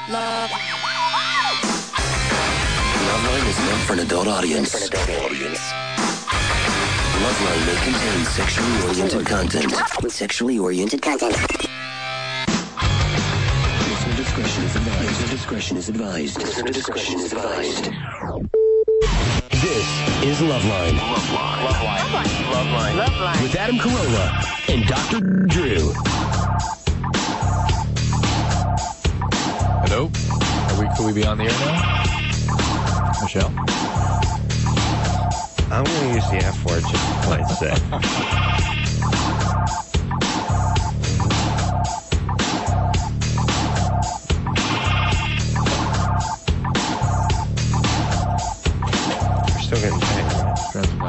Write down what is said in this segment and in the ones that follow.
Loveline is meant for an adult audience. Loveline may contain sexually oriented content. Sexually oriented content. Listener discretion is advised. Listener discretion is advised. Listener discretion is advised. This is Loveline. Loveline. With Adam Carolla and Dr. Drew. Hello? Could we be on the air now? Michelle? I'm going to use the F word just to play it safe. We're still getting paid, right?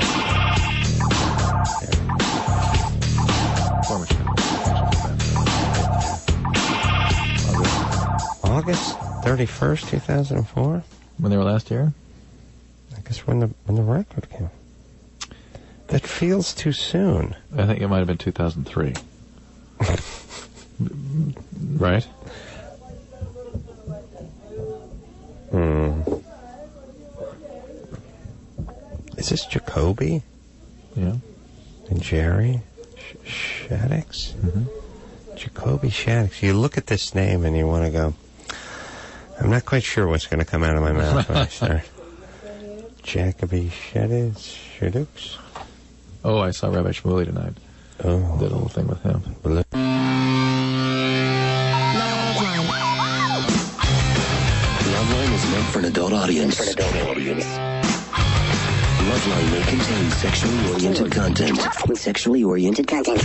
August 31st, 2004? When they were last here? I guess when the record came. That feels too soon. I think it might have been 2003. Right? Is this Jacoby? Yeah. And Jerry? Shaddix? Mm-hmm. Jacoby Shaddix. You look at this name and you want to go, I'm not quite sure what's going to come out of my mouth when I start. Jacoby Shaddix? Oh, I saw Rabbi Shmuley tonight. Oh. Did a little thing with him. Loveline is meant for an adult audience. Loveline may contain sexually oriented content. Sexually oriented content.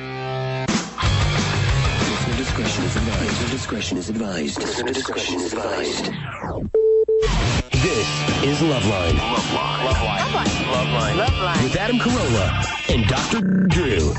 Listener discretion is advised. Listener discretion is advised. Listener discretion is advised. This is Loveline. Loveline. With Adam Carolla and Dr. Drew.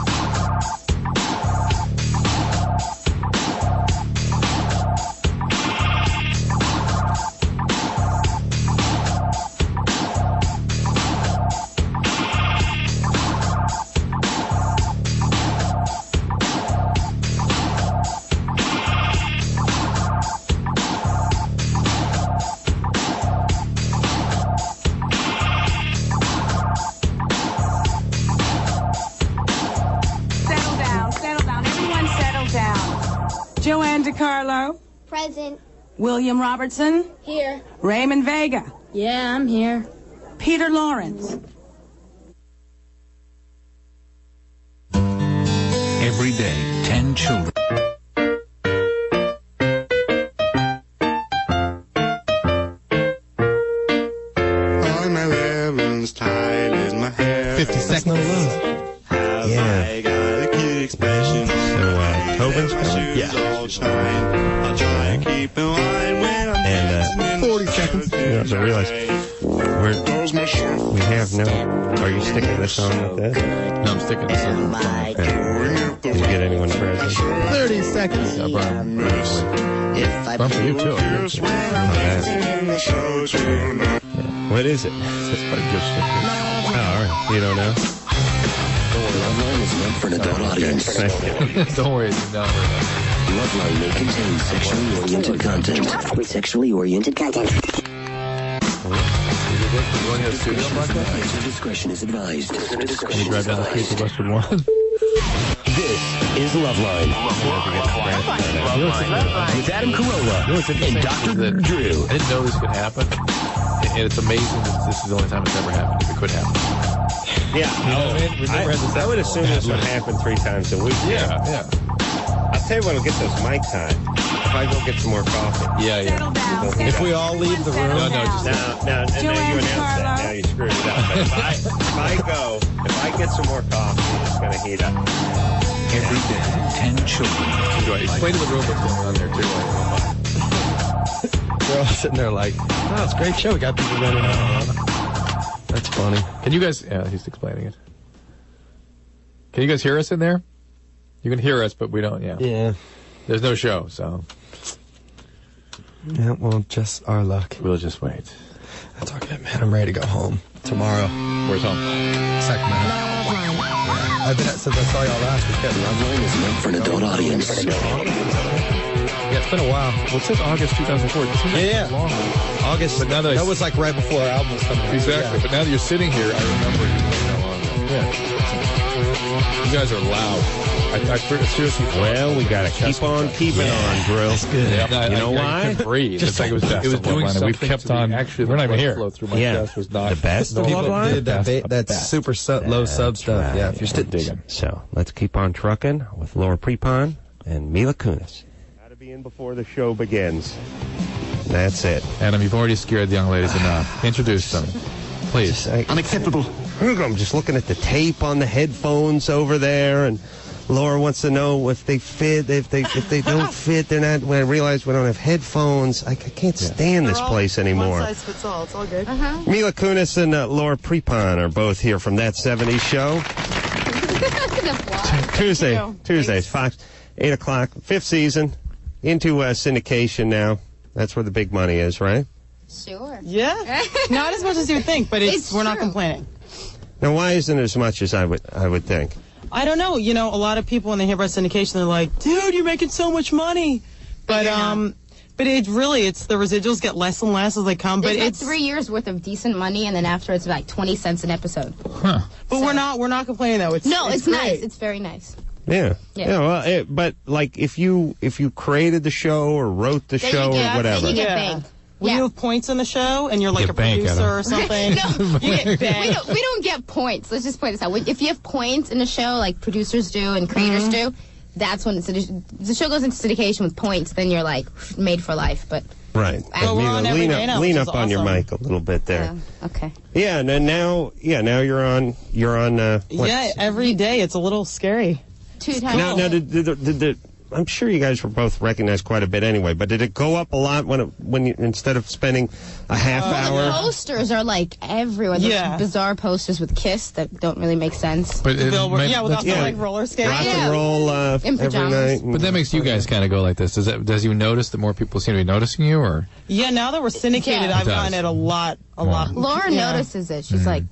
Joanne DiCarlo. Present. William Robertson. Here. Raymond Vega. Yeah, I'm here. Peter Lawrence. Every day, 10 children. On my ribbons tied is my hair. 50 seconds to lose. Yeah. I got a cute expression. So, Tobin's coming? Yeah. I'll try and keep in line when I'm And, 40 seconds. you know, so I realize we have no... Are you sticking this on with this? No, I'm sticking this in. Okay. Did you get anyone present? 30 seconds. Yeah, Brian. Fun for you, too. What is it? That's quite a gift sticker. Oh, all right. You don't know? Loveline is meant for an adult audience. Thank you. Don't worry, it's not worry about it. Loveline may contain sexually oriented content. Sexually oriented content. You going to the studio, Mark? Listener discretion is advised. Listener Can you discretion drive is down the street to advised. Westwood 1? This is Loveline. With Adam Carolla and Dr. Drew. I didn't know this could happen, and it's amazing that this is the only time it's ever happened. If it could happen. Yeah. You know what I mean? We've never had this I would happen. assume this would happen 3 times a week. Yeah. I'll tell you what'll get those mics on. If I go get some more coffee. Yeah. Settle down. If we all leave the room. No, just Now you Joanne announced that. DiCarlo. Now you screwed it up. But if I get some more coffee, it's going to heat up. Every day, 10 children. explain to the room what's going on there, too. We're all sitting there like, oh, it's a great show. We got people running out. That's funny. Can you guys... Yeah, he's explaining it. Can you guys hear us in there? You can hear us, but we don't, Yeah. There's no show, so... Yeah, well, just our luck. We'll just wait. That's okay, man. I'm ready to go home tomorrow. Where's home? Sacramento. Yeah. I've been since I saw y'all last weekend. Loveline is meant for an adult audience. Yeah, it's been a while. Well, it says August 2004. It seems like Yeah. it's long. August. But now that that was like right before our album was coming out. Exactly. But now that you're sitting here, I remember you wasn't that long ago. Yeah. You guys are loud. I seriously. Well, we got to keep on keeping on, Drill. That's good. Yeah, You know I why? couldn't breathe. Just It's like it was doing something. We kept on. Actually, we're not even here. Through my Yeah. chest was not The best of People Love Line? did that super low sub stuff. Yeah, if you're still digging. So let's keep on trucking with Laura Prepon and Mila Kunis. Got to be in before the show begins. That's it. Adam, you've already scared the young ladies enough. Introduce them, please. Unacceptable. I'm just looking at the tape on the headphones over there, and Laura wants to know if they fit. If they don't fit, they're not. When I realize we don't have headphones, I can't stand this place anymore. One size fits all. It's all good. Mila Kunis and Laura Prepon are both here from That 70s Show. Tuesdays, Fox, 8 o'clock, 5th season, into syndication now. That's where the big money is, right? Sure. Yeah. Not as much as you would think, but we're not true. complaining. Now, why isn't it as much as I would think? I don't know. You know, a lot of people when they hear about syndication, they're like, "Dude, you're making so much money." But it really, it's the residuals get less and less as they come. But It's it's like 3 years worth of decent money, and then after it's like 20 cents an episode. But we're not complaining though. It's It's great. nice. It's very nice. Yeah. Yeah. Well, but like if you created the show or wrote the Then show you get, or whatever. Then you get Yeah. bank. When Yeah. you have points in the show and you're like Get a bank, producer Adam. or something, No, you get bank. we don't get points. Let's just point this out. If you have points in a show, like producers do and creators do, that's when the show goes into syndication with points. Then you're like made for life. But Right. Well, we're on every day now, lean which up is on your awesome. mic a little bit there. okay. Yeah, and then now you're on. What? Yeah, every day it's a little scary. 2 times. Now, did I'm sure you guys were both recognized quite a bit anyway, but did it go up a lot when you, instead of spending a half The hour? posters are like everywhere. Those Yeah. bizarre posters with Kiss that don't really make sense. But it Without that's the not- like roller skates. Rock Yeah. and roll In every pajamas. night. But that makes you guys kind of go like this. Does you notice that more people seem to be noticing you, or Yeah, now that we're syndicated, Yeah. I've It does. gotten it a lot. Laura Yeah. notices it. She's like,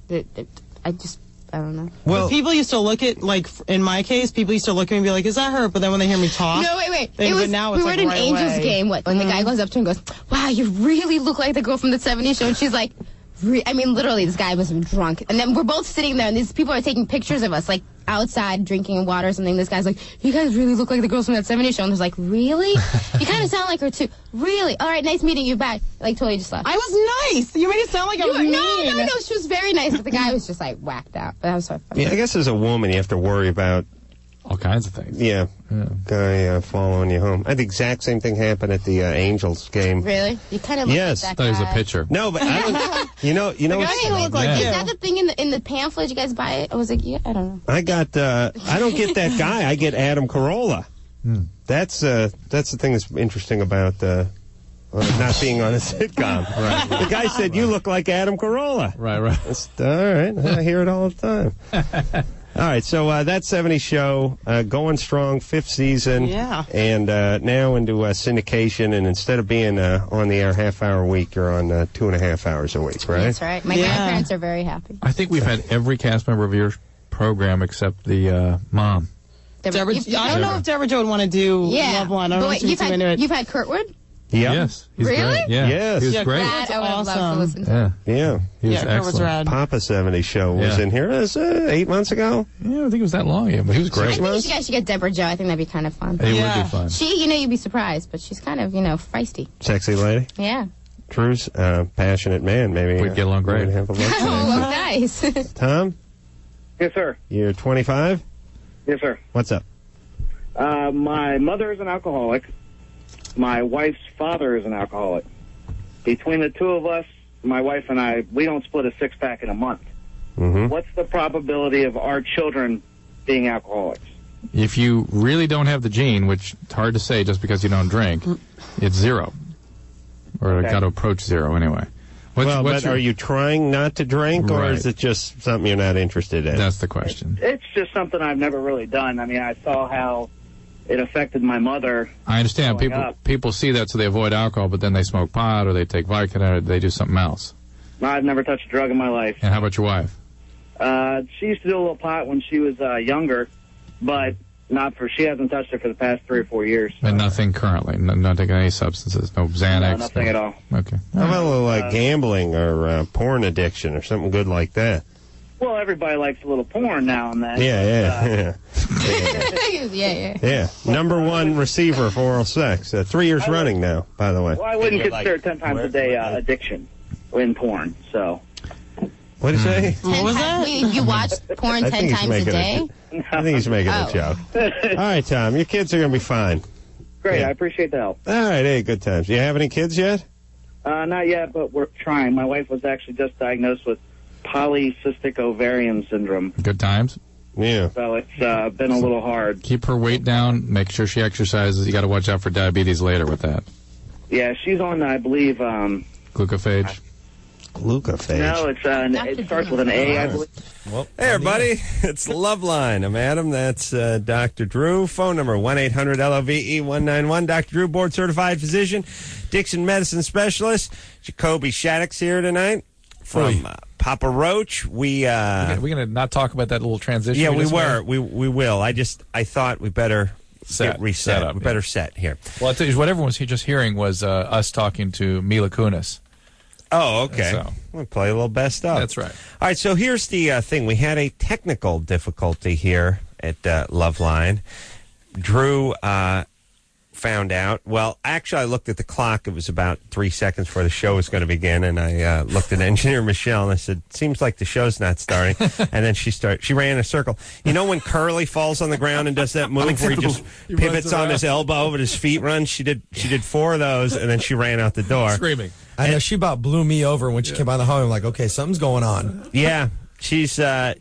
I don't know. Well, People used to look at, like, in my case, people used to look at me and be like, is that her? But then when they hear me talk. No, wait. But It was, now we it's were like at an right Angels away. game. When the guy goes up to her and goes, wow, you really look like the girl from the 70s show. And she's like, I mean, literally, this guy must have been drunk. And then we're both sitting there, and these people are taking pictures of us, like, outside drinking water or something. This guy's like, you guys really look like the girls from that 70s show. And I was like, really? You kind of sound like her, too. Really? All right, nice meeting you. Bye. Like, totally just left. I was nice. You made it sound like I was mean. No. She was very nice, but the guy was just, like, whacked out. But that was so funny. yeah, I guess as a woman, you have to worry about all kinds of things? guy following you home. I had the exact same thing happen at the Angels game. Really? You kind of look Yes. like I that thought he was a guy. pitcher. No, but I don't. You know. guy doesn't look like Is you. that the thing in the pamphlet? Did you guys buy it? I was like, yeah, I don't know. I got. I don't get that guy. I get Adam Carolla. That's the thing that's interesting about not being on a sitcom. Right. The guy said you look like Adam Carolla. Right. That's, all right. I hear it all the time. All right, so that 70s show going strong, 5th season. Yeah. And now into syndication, and instead of being on the air half-hour a week, you're on 2.5 hours a week, right? That's right. My grandparents are very happy. I think we've had every cast member of your program except the mom. Deborah, I don't know if Deborah Jo would want to do Love Line. I don't know if she's too into it. You've had Kurtwood? Yep. Yes. He's Really? great. Yeah. Yes. He was Yeah, great. That I would have loved to awesome. listen to. Yeah. Yeah. He was Kurt was excellent. rad. Papa 70s show was Yeah. in here 8 months ago. Yeah, I don't think it was that long, but he was I great. think you guys should get Deborah Jo. I think that'd be kind of fun. It would Yeah. be fun. She, you'd be surprised, but she's kind of, feisty. Sexy lady. Yeah. True's passionate man. Maybe We'd get along great. we'd have a look Oh, today. nice. Tom, Yes, sir. you're 25. Yes, sir. What's up? My mother is an alcoholic. My wife's father is an alcoholic. Between the two of us, my wife and I, we don't split a six-pack in a month. Mm-hmm. What's the probability of our children being alcoholics? If you really don't have the gene, which it's hard to say just because you don't drink, it's 0. Or Okay. got to approach 0 anyway. But are you trying not to drink, or Right. is it just something you're not interested in? That's the question. It's just something I've never really done. I mean, I saw how it affected my mother. I understand growing up. people see that so they avoid alcohol, but then they smoke pot or they take Vicodin or they do something else. I've never touched a drug in my life. And how about your wife? She used to do a little pot when she was younger, but She hasn't touched it for the past 3 or 4 years. And nothing currently. Not taking any substances. No Xanax. No, nothing at all. Okay. How about a little gambling or porn addiction or something good like that? Well, everybody likes a little porn now and then. Yeah. Yeah. Number 1 receiver for oral sex. 3 years running now, by the way. Well, I wouldn't consider 10 times a day addiction in porn, so. What did you say? What was that? You watch porn 10 times a day? I think he's making a joke. All right, Tom, your kids are going to be fine. Great, Yeah. I appreciate the help. All right, hey, good times. You have any kids yet? Not yet, but we're trying. My wife was actually just diagnosed with polycystic ovarian syndrome, Good times. Yeah. so it's been a little hard. Keep her weight down. Make sure she exercises. You got to watch out for diabetes later with that. Yeah, she's on, I believe, Glucophage. Glucophage. no, it starts with an A, I believe. Hey, everybody. It's Loveline. I'm Adam. That's Dr. Drew. Phone number 1-800-LOVE-191. Dr. Drew, board-certified physician, Dixon medicine specialist. Jacoby Shattuck's here tonight from Papa Roach. We're going to not talk about that little transition. Yeah, we just were. made? We will. I thought we better get reset. Set up, we better set here. Well, I'll tell you, what everyone was just hearing was us talking to Mila Kunis. Oh, okay. So- We'll play a little best of. That's right. All right, so here's the thing. We had a technical difficulty here at Loveline. Drew found out. Well, actually, I looked at the clock. It was about 3 seconds before the show was going to begin, and I looked at engineer Michelle, and I said, seems like the show's not starting. And then she ran in a circle. You know when Curly falls on the ground and does that move where he just pivots on his elbow but his feet run? She did 4 of those, and then she ran out the door. Screaming. I know she about blew me over when she came out of the home. I'm like, okay, something's going on. Yeah. She's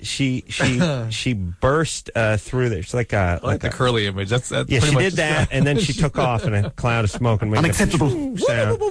she burst through there. It's like the curly image. That's yeah. pretty She much did that, and then she took off in a cloud of smoke and made Unacceptable. sound.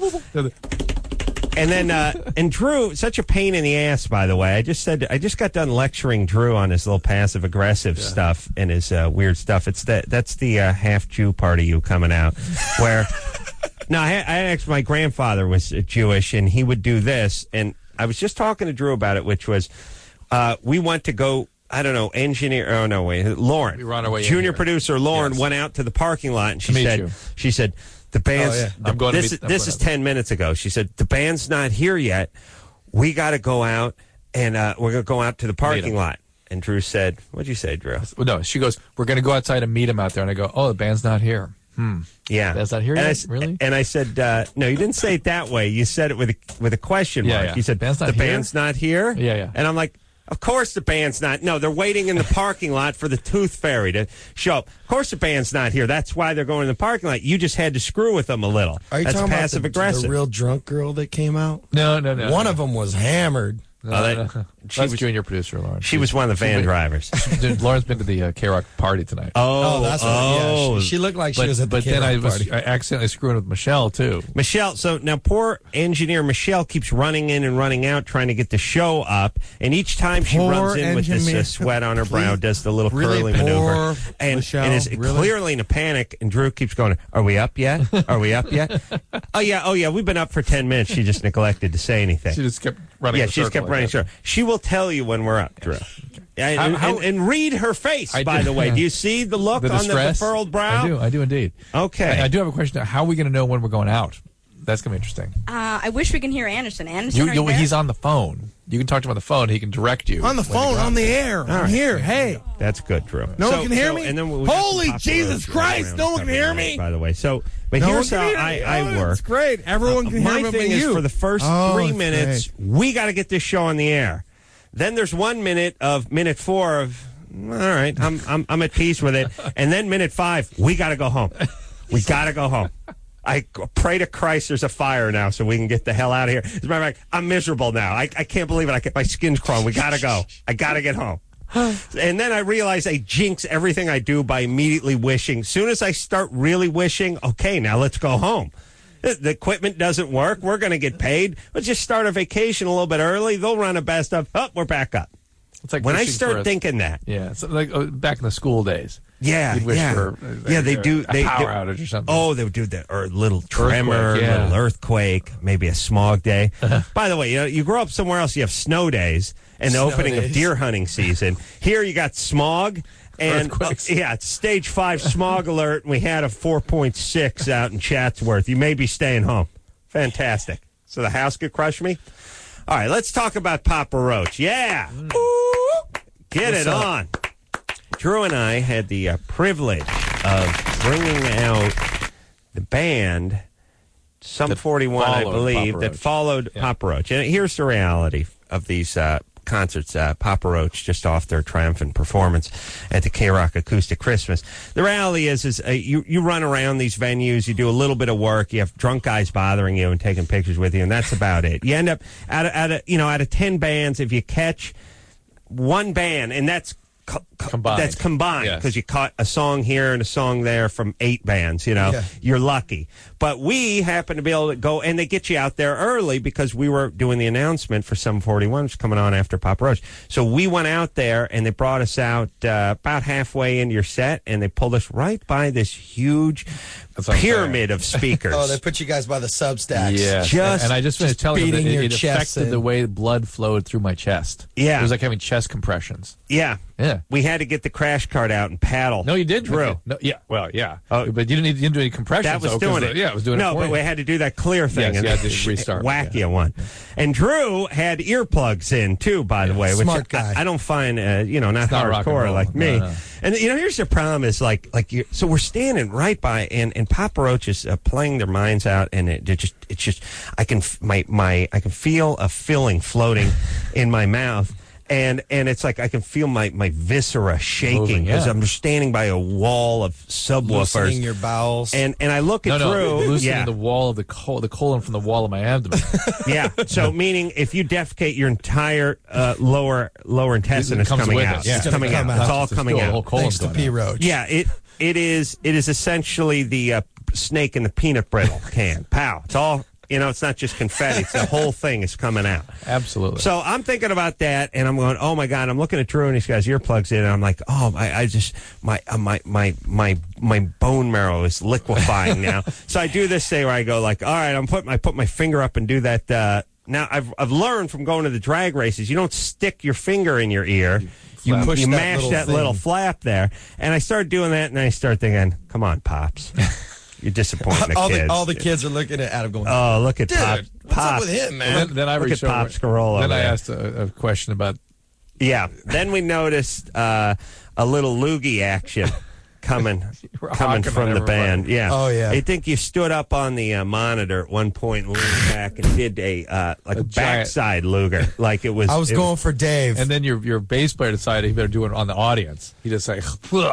And then and Drew, such a pain in the ass. By the way, I just got done lecturing Drew on his little passive aggressive stuff and his weird stuff. That's the half Jew part of you coming out, where. No, I actually, my grandfather was Jewish, and he would do this. And I was just talking to Drew about it, which was, we went to go, I don't know, Lauren. We were on our way in junior here. producer Lauren Yes. went out to the parking lot, and To meet you. she said, the band's, Oh, yeah. I'm going to this meet- I'm this going is to- 10 minutes ago. She said, the band's not here yet. We got to go out, and we're going to go out to the parking 'em. lot. And Drew said, what'd you say, Drew? Well, no, she goes, we're going to go outside and meet him out there. And I go, oh, the band's not here. Yeah. Band's not here and yet? Really? And I said, no, you didn't say it that way. You said it with a question mark. Yeah. You said, Band's not the here? band's not here? Yeah. And I'm like, of course the band's not. No, they're waiting in the parking lot for the Tooth Fairy to show up. Of course the band's not here. That's why they're going in the parking lot. You just had to screw with them a little. Are you That's talking passive about aggressive. the real drunk girl that came out? No. One of them was hammered. No. she That's was- junior producer Lauren. She was one of the van drivers. Lauren's been to the K-Rock party tonight. Oh, that's what. Yeah, she looked like she was at the but then I K-Rock party. was accidentally screwing with Michelle too. Michelle, so now poor engineer Michelle keeps running in and running out trying to get the show up, and each time she Poor runs in with this engineer. sweat on her brow, does the little Really curly maneuver, poor and Michelle, is really? clearly in a panic, and Drew keeps going, are we up yet? Are we up yet? Oh yeah, we've been up for 10 minutes. She just neglected to say anything. She just kept running. Yeah, in a she just circle kept like running that. short. She will tell you when we're up, Drew. And read her face, I by do. the way. Do you see the look The on the distress? furrowed brow? I do indeed. Okay. I do have a question. How are we going to know when we're going out? That's going to be interesting. I wish we can hear Anderson. Anderson, are you there? He's on the phone. You can talk to him on the phone. He can direct you. On the when you phone, go out on the there. air. All I'm right. here. Hey. That's good, Drew. No one can hear me? And then we got Holy some Papa Jesus Roach Christ, around no one can covering hear it, me? By the way, but No here's one how can hear me. I Oh, work. It's great. Everyone can hear My me but thing is you. for the first Oh, 3 it's minutes, great. we got to get this show on the air. Then there's 1 minute of minute 4 of, all right, I'm at peace with it. And then minute 5, we got to go home. We got to go home. I pray to Christ there's a fire now so we can get the hell out of here. As a matter of fact, I'm miserable now. I can't believe it. My skin's crawling. We got to go. I got to get home. And then I realize I jinx everything I do by immediately wishing. Soon as I start really wishing, okay, now let's go home. The equipment doesn't work. We're going to get paid. Let's just start our vacation a little bit early. They'll run a best of. Oh, we're back up. It's like When I wishing start for thinking that. yeah, it's like back in the school days. Yeah, You'd wish yeah. for They do. a power outage or something. Oh, they would do that, or a little tremor, Earthquake, yeah. little earthquake, maybe a smog day. By the way, you grow up somewhere else, you have snow days and the Snow opening of days. deer hunting season. Here you got smog And it's stage 5 smog alert, and we had a 4.6 out in Chatsworth. You may be staying home. Fantastic. So the house could crush me? All right, let's talk about Papa Roach. Yeah. Get it on. Drew and I had the privilege of bringing out the band, Sum 41, I believe, that followed Papa Roach. And here's the reality of these concerts. Papa Roach just off their triumphant performance at the K-Rock Acoustic Christmas. The reality is you run around these venues, you do a little bit of work, you have drunk guys bothering you and taking pictures with you, and that's about it. You end up out of 10 bands, if you catch one band, and that's combined. That's combined because you caught a song here and a song there from 8 bands. You're lucky. But we happen to be able to go, and they get you out there early because we were doing the announcement for Sum 41, which is coming on after Papa Roach. So we went out there, and they brought us out about halfway into your set, and they pulled us right by this huge pyramid of speakers. Oh, they put you guys by the substacks. Yeah, and I just finished telling you that it affected in. the way blood flowed through my chest. Yeah. It was like having chest compressions. Yeah. Yeah. We had to get the crash cart out and paddle. No, you did, Drew. No, yeah. Well, yeah. Oh, but you didn't do any compressions. That was doing it. Yeah, it was doing it for but you. we had to do that clear thing and and restart. Whack you one. And Drew had earplugs in too, by the way, which smart guy. I don't find not hardcore like me. No. And here's the problem is so we're standing right by and Papa Roach is playing their minds out, and it's just I can feel a filling floating in my mouth. And it's like I can feel my viscera shaking because I'm standing by a wall of subwoofers. Loosening your bowels. And I look at Drew. Loosening the wall of the colon from the wall of my abdomen. Yeah. So meaning if you defecate, your entire lower intestine is coming out. Yeah. It's coming out. It's all coming out. Thanks to P. Roach. Yeah. It is essentially the snake in the peanut brittle can. Pow. It's all. It's not just confetti. It's the whole thing is coming out. Absolutely. So I'm thinking about that, and I'm going, oh my God! I'm looking at Drew, and he's got his earplugs in, and I'm like, oh, my bone marrow is liquefying now. So I do this thing where I go like, all right, I put my finger up and do that. Now I've learned from going to the drag races, you don't stick your finger in your ear. You mash that little flap there, and I started doing that, and I started thinking, come on, Pops. You're disappointing the kids. All the kids are looking at Adam going, oh, look at Pop. What's up with him, man? Then I look at Pop Scarola. Then I asked a question about... Yeah. Then we noticed a little loogie action coming from the band. Yeah. Oh, yeah. I think you stood up on the monitor at one point and leaned back and did a backside Luger. Like it was... I was going for Dave. And then your bass player decided he better do it on the audience. He just like...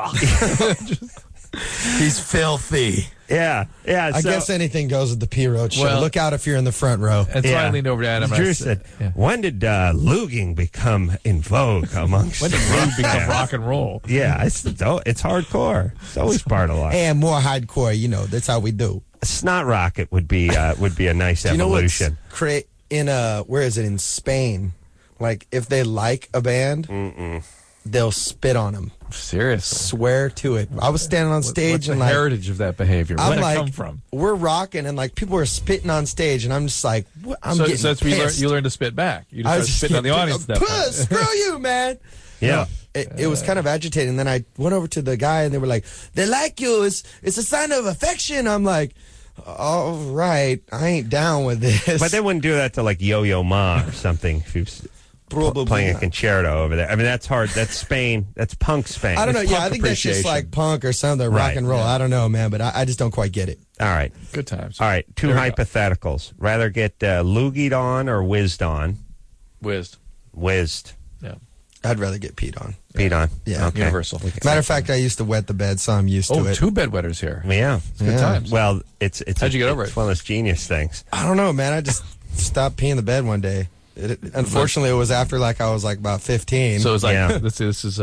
He's filthy. Yeah. I guess anything goes with the P. Roach show. Well, look out if you're in the front row. And so I leaned over to Adam. Drew said, when did luging become in vogue amongst when did lug become rock and roll? Yeah, it's hardcore. It's always part of life. And more hardcore, that's how we do. Snot Rocket would be a nice evolution. Where is it, in Spain? Like, if they like a band, they'll spit on them. Seriously? Swear to it. I was standing on stage what's and the heritage of that behavior? Where did it come from? We're rocking and people are spitting on stage and I'm just like, I'm getting that's pissed. you learned to spit back. You just started spitting on the audience. Screw you, man. Yeah. It was kind of agitating. Then I went over to the guy and they were like, they like you. It's a sign of affection. I'm like, all right, I ain't down with this. But they wouldn't do that to like Yo-Yo Ma or something if he was playing a concerto over there. I mean, that's hard. That's Spain. That's punk Spain. I don't know. That's I think that's just like punk or something, rock and roll. Yeah. I don't know, man, but I just don't quite get it. All right. Good times. All right. Two hypotheticals. Rather get loogied on or whizzed on? Whizzed. Yeah. I'd rather get peed on. Peed on? Yeah. Okay. Universal. Matter of fact, I used to wet the bed, so I'm used to it. 2 bedwetters here. Yeah. Good times. Well, it's how'd you get over it? It's one of those genius things. I don't know, man. I just stopped peeing the bed one day. Unfortunately, it was after I was about 15. So it was like this is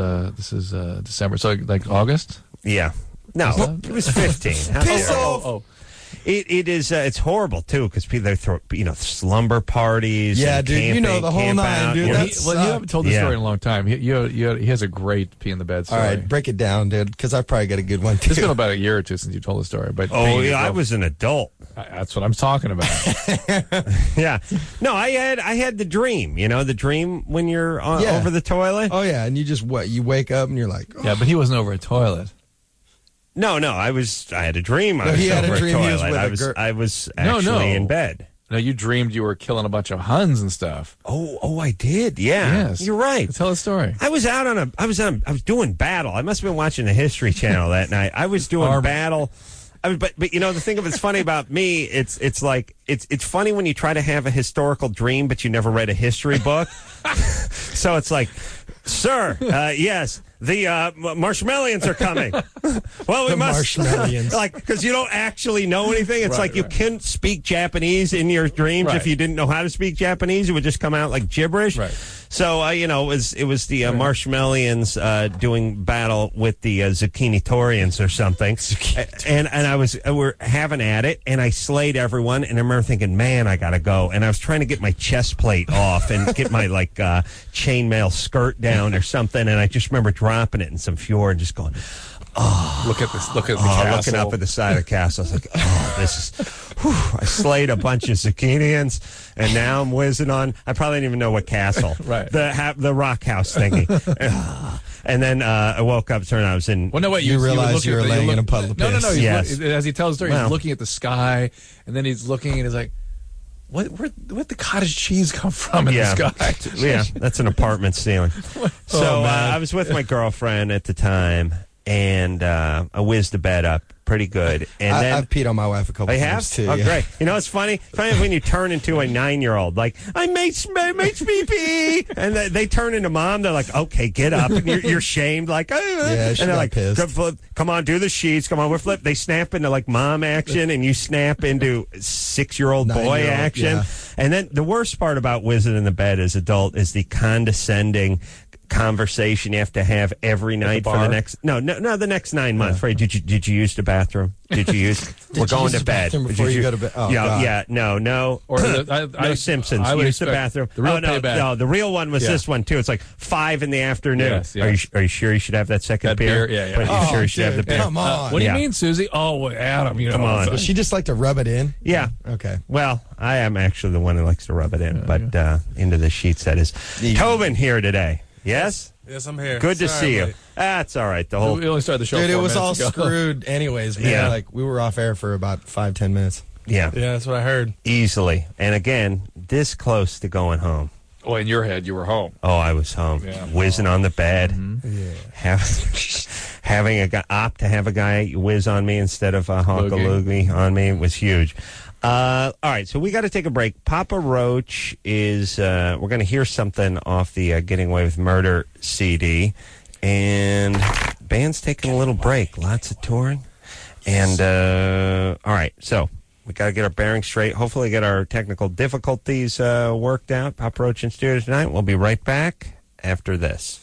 December. So like August? Yeah. No, it was 15. Piss off. It is. It's horrible too because people they throw slumber parties. Yeah, and dude, camping, the whole camp nine, out, dude. you know. You haven't told this story in a long time. He has a great pee in the bed story. All right, break it down, dude, because I probably got a good one too. It's been about a year or two since you told the story. But I was an adult. That's what I'm talking about. Yeah. No, I had the dream. The dream when you're over the toilet. Oh yeah, and you wake up and you're like, oh. Yeah, but he wasn't over a toilet. No, I had a dream. I was over a toilet. I was actually in bed. No, you dreamed you were killing a bunch of Huns and stuff. Oh, I did. Yeah, yes, you're right. Tell the story. I was doing battle. I must have been watching the History Channel that night. I was doing battle. But the thing that's funny about me, it's funny when you try to have a historical dream, but you never read a history book. So it's like, sir, yes. The Marshmallians are coming. Well, we must because you don't actually know anything. It's you couldn't speak Japanese in your dreams if you didn't know how to speak Japanese. It would just come out like gibberish. Right. So it was the Marshmallians doing battle with the Zucchinitorians or something, and we're having at it, and I slayed everyone, and I remember thinking, man, I gotta go, and I was trying to get my chest plate off and get my chainmail skirt down or something, and I just remember dropping it in some fjord and just going, oh, look at the castle. Looking up at the side of the castle. I was like, oh, this is, I slayed a bunch of Zucchinians, and now I'm whizzing on, I probably didn't even know what castle. Right. The rock house thingy. And then I woke up, turned out I was in. Well, no, wait, you realize you were laying in a puddle of piss. No. Yes. As he tells the story, he's looking at the sky, and then he's looking, and he's like, Where'd the cottage cheese come from in the sky? Yeah, that's an apartment ceiling. So I was with my girlfriend at the time, and I whizzed the bed up pretty good. And then I've peed on my wife a couple times too. Oh, great. It's funny. Funny when you turn into a 9-year-old, like, I made me pee. And they turn into mom. They're like, okay, get up. And you're shamed, like, yeah, and they're like, pissed. Come on, do the sheets. Come on, we're flip. They snap into like mom action, and you snap into 6-year-old boy action. Yeah. And then the worst part about whizzing in the bed as adult is the condescending conversation you have to have every night for the next the next 9 months. Right? Did you use the bathroom? Did you use? We're going to bed before you go to bed. Oh, yeah, no. Or no Simpsons. Use the bathroom. No. The real one was this one too. It's like 5 in the afternoon. Yes. Are you sure you should have that second beer? Yeah. But you sure you should have the beer? Come on. What do you mean, Susie? Oh, Adam, come on. Does she just like to rub it in? Yeah. Okay. Well, I am actually the one who likes to rub it in, but into the sheets. That is. Tobin here today. Yes? Yes, I'm here. Good to see you. That's all right. We only started the show. Dude, it 4 was minutes all ago. screwed anyways, man. Yeah. Like, we were off air for about 5-10 minutes. Yeah. Yeah, that's what I heard. Easily. And again, this close to going home. Oh, in your head, you were home. Oh, I was home. Yeah. Whizzing on the bed. Yeah. Having to have a guy whiz on me instead of a honk a loogie on me was huge. All right, so we got to take a break. Papa Roach is, we're going to hear something off the Getting Away with Murder CD. And band's taking a little break. Lots of touring. And, all right, so we got to get our bearings straight. Hopefully get our technical difficulties worked out. Papa Roach in studio tonight. We'll be right back after this.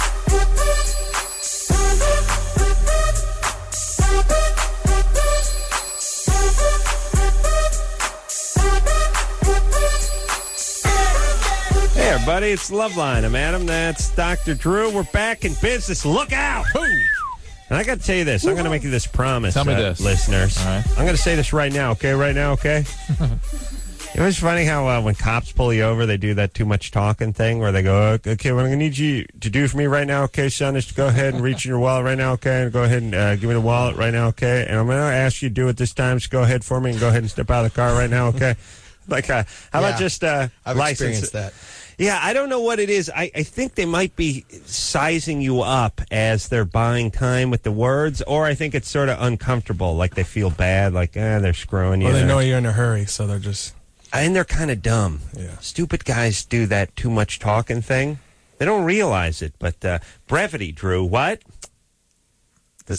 Hey, everybody, it's Loveline. I'm Adam. That's Dr. Drew. We're back in business. Look out! Ooh. And I got to tell you this. I'm going to make you this promise, Tell me this. listeners. All right. I'm going to say this right now, okay? Right now, okay? It was funny how when cops pull you over, they do that too much talking thing where they go, okay, what I'm going to need you to do for me right now, okay, son, is to go ahead and reach in your wallet right now, okay, and go ahead and give me the wallet right now, okay? And I'm going to ask you to do it this time. Just go ahead for me and go ahead and step out of the car right now, okay? Like, how about just I've license experienced that. Yeah, I don't know what it is. I think they might be sizing you up as they're buying time with the words, or I think it's sort of uncomfortable, like they feel bad, like, they're screwing you. Well, they know you're in a hurry, so they're just... And they're kind of dumb. Yeah. Stupid guys do that too much talking thing. They don't realize it, but brevity, Drew, what? This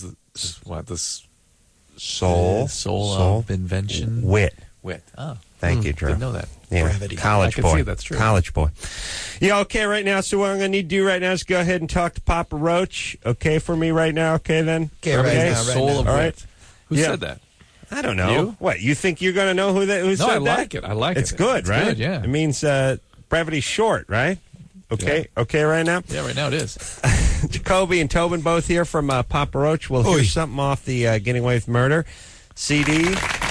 Soul of invention. Wit. Oh. Thank you, Drew. Didn't know that. Yeah, Brevity. college I boy. can see that's true. College boy. Yeah, okay, right now. So what I'm going to need to do right now is go ahead and talk to Papa Roach. Okay, for me right now. Okay, then. Okay, right now. Soul of All wit. right. Who Yeah. said that? I don't know. You? What, you think you're going to know who said that? No, I like it. I like it's it. Good, it's right? Good, yeah. It means brevity's short, right? Okay, okay right now? Yeah, right now it is. Jacoby and Tobin both here from Papa Roach. We'll hear something off the Getting Away with Murder CD.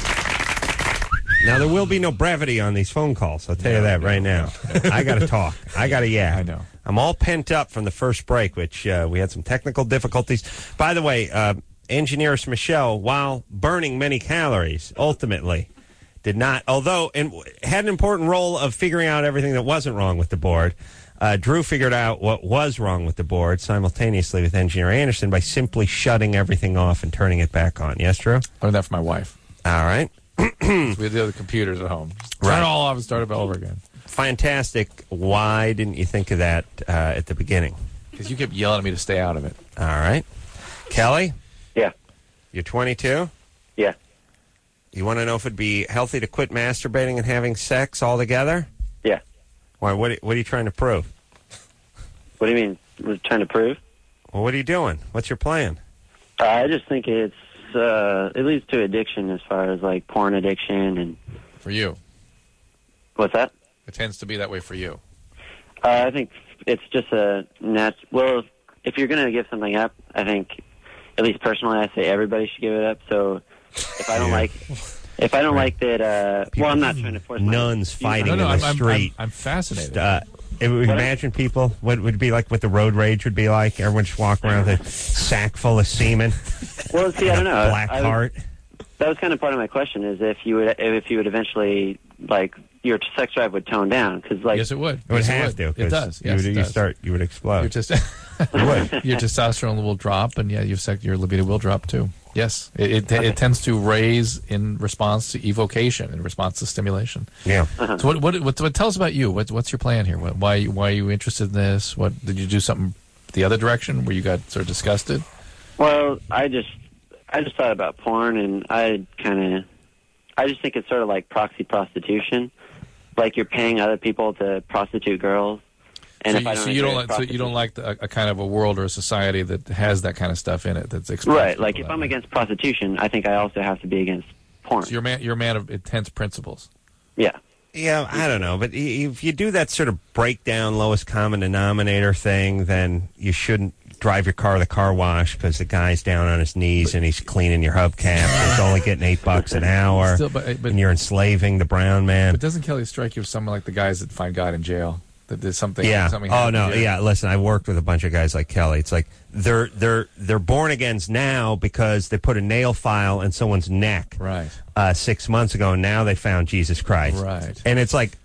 Now, there will be no brevity on these phone calls. I'll tell you that right now. I got to talk. I got to yak. I know. I'm all pent up from the first break, which we had some technical difficulties. By the way, engineers Michelle, while burning many calories, ultimately did not, although and had an important role of figuring out everything that wasn't wrong with the board. Drew figured out what was wrong with the board simultaneously with engineer Anderson by simply shutting everything off and turning it back on. Yes, Drew? Learned that from my wife. All right. We had the other computers at home. Just turn it all off and start it all over again. Fantastic. Why didn't you think of that at the beginning? Because you kept yelling at me to stay out of it. All right. Kelly? Yeah. You're 22? Yeah. You want to know if it'd be healthy to quit masturbating and having sex altogether? Yeah. Why? What are you trying to prove? What do you mean? We're trying to prove? Well, what are you doing? What's your plan? I just think it leads to addiction as far as like porn addiction and. For you. What's that? It tends to be that way for you. I think it's just well, if you're going to give something up, I think, at least personally, I say everybody should give it up. So if I don't like that, well, I'm not trying to force nuns fighting in the street. I'm fascinated. Imagine people, what would be like, what the road rage would be like. Everyone just walk around with a sack full of semen. Well, see, I don't know. Black heart. That was kind of part of my question, is if you would eventually, like, your sex drive would tone down, because like yes, it would. It would have to. It does. Yes, you would explode. Your testosterone will drop, and your libido will drop too. Yes, it tends to raise in response to evocation, in response to stimulation. Yeah. Uh-huh. So what tell us about you? What's your plan here? Why are you interested in this? What did you do something the other direction where you got sort of disgusted? Well, I just thought about porn, and I just think it's sort of like proxy prostitution. Like you're paying other people to prostitute girls, and so you don't like a kind of a world or a society that has that kind of stuff in it that's right. Like if I'm against prostitution, I think I also have to be against porn. So you're a man of intense principles. Yeah. Yeah, I don't know, but if you do that sort of breakdown lowest common denominator thing, then you shouldn't drive your car to the car wash because the guy's down on his knees and he's cleaning your hubcap. So it's only getting $8 an hour, and you're enslaving the brown man. But doesn't Kelly strike you as someone like the guys that find God in jail? That there's something. Yeah. Something Oh no. here? Yeah. Listen, I worked with a bunch of guys like Kelly. It's like they're born agains now because they put a nail file in someone's neck. Right. 6 months ago, and now they found Jesus Christ. Right. And it's like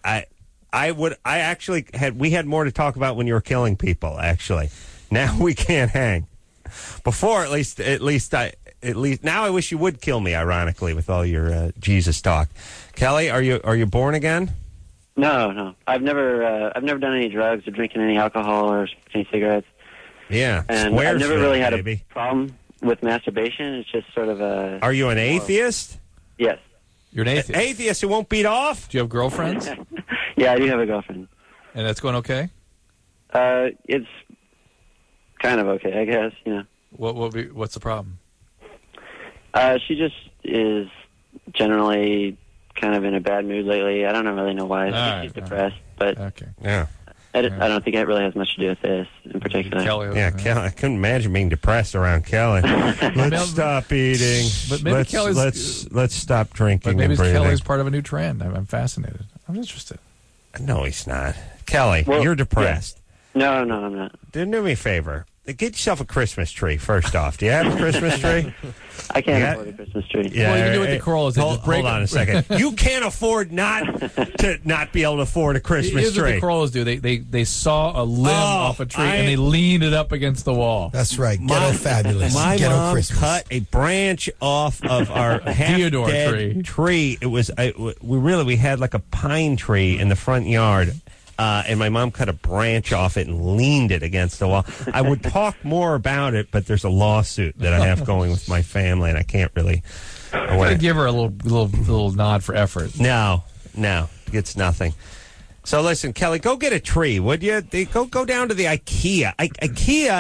we had more to talk about when you were killing people. Actually, now we can't hang. Before, at least now I wish you would kill me. Ironically, with all your Jesus talk, Kelly, are you born again? No. I've never done any drugs or drinking any alcohol or any cigarettes. Yeah, and I've never really had a problem with masturbation. It's just sort of a. Are you an atheist? Yes. You're an atheist. Atheist who won't beat off? Do you have girlfriends? Yeah, I do have a girlfriend. And that's going okay? It's kind of okay, I guess. You know. What's the problem? She just is generally kind of in a bad mood lately. I don't really know why. She's depressed, but okay. Yeah. I don't think it really has much to do with this in particular. Kelly, Kelly, I couldn't imagine being depressed around Kelly. Let's stop eating. But maybe let's stop drinking. But maybe and breathing. Kelly's part of a new trend. I'm fascinated. I'm interested. No, he's not. Kelly, you're depressed. Yeah. No, I'm not. Do me a favor. Get yourself a Christmas tree, first off. Do you have a Christmas tree? I can't afford a Christmas tree. Yeah, well, you can do what the Corollas did. Hold on a second. You can't afford not be able to afford a Christmas Here's tree. What the Corollas do. They saw a limb off a tree and they leaned it up against the wall. That's right. Ghetto fabulous. My Ghetto mom Christmas. cut a branch off of our half-dead tree. It was we had like a pine tree in the front yard. And my mom cut a branch off it and leaned it against the wall. I would talk more about it, but there's a lawsuit that I have going with my family, and I can't really. I'm going to give her a little nod for effort. No, it's nothing. So listen, Kelly, go get a tree, would you? Go down to the IKEA. IKEA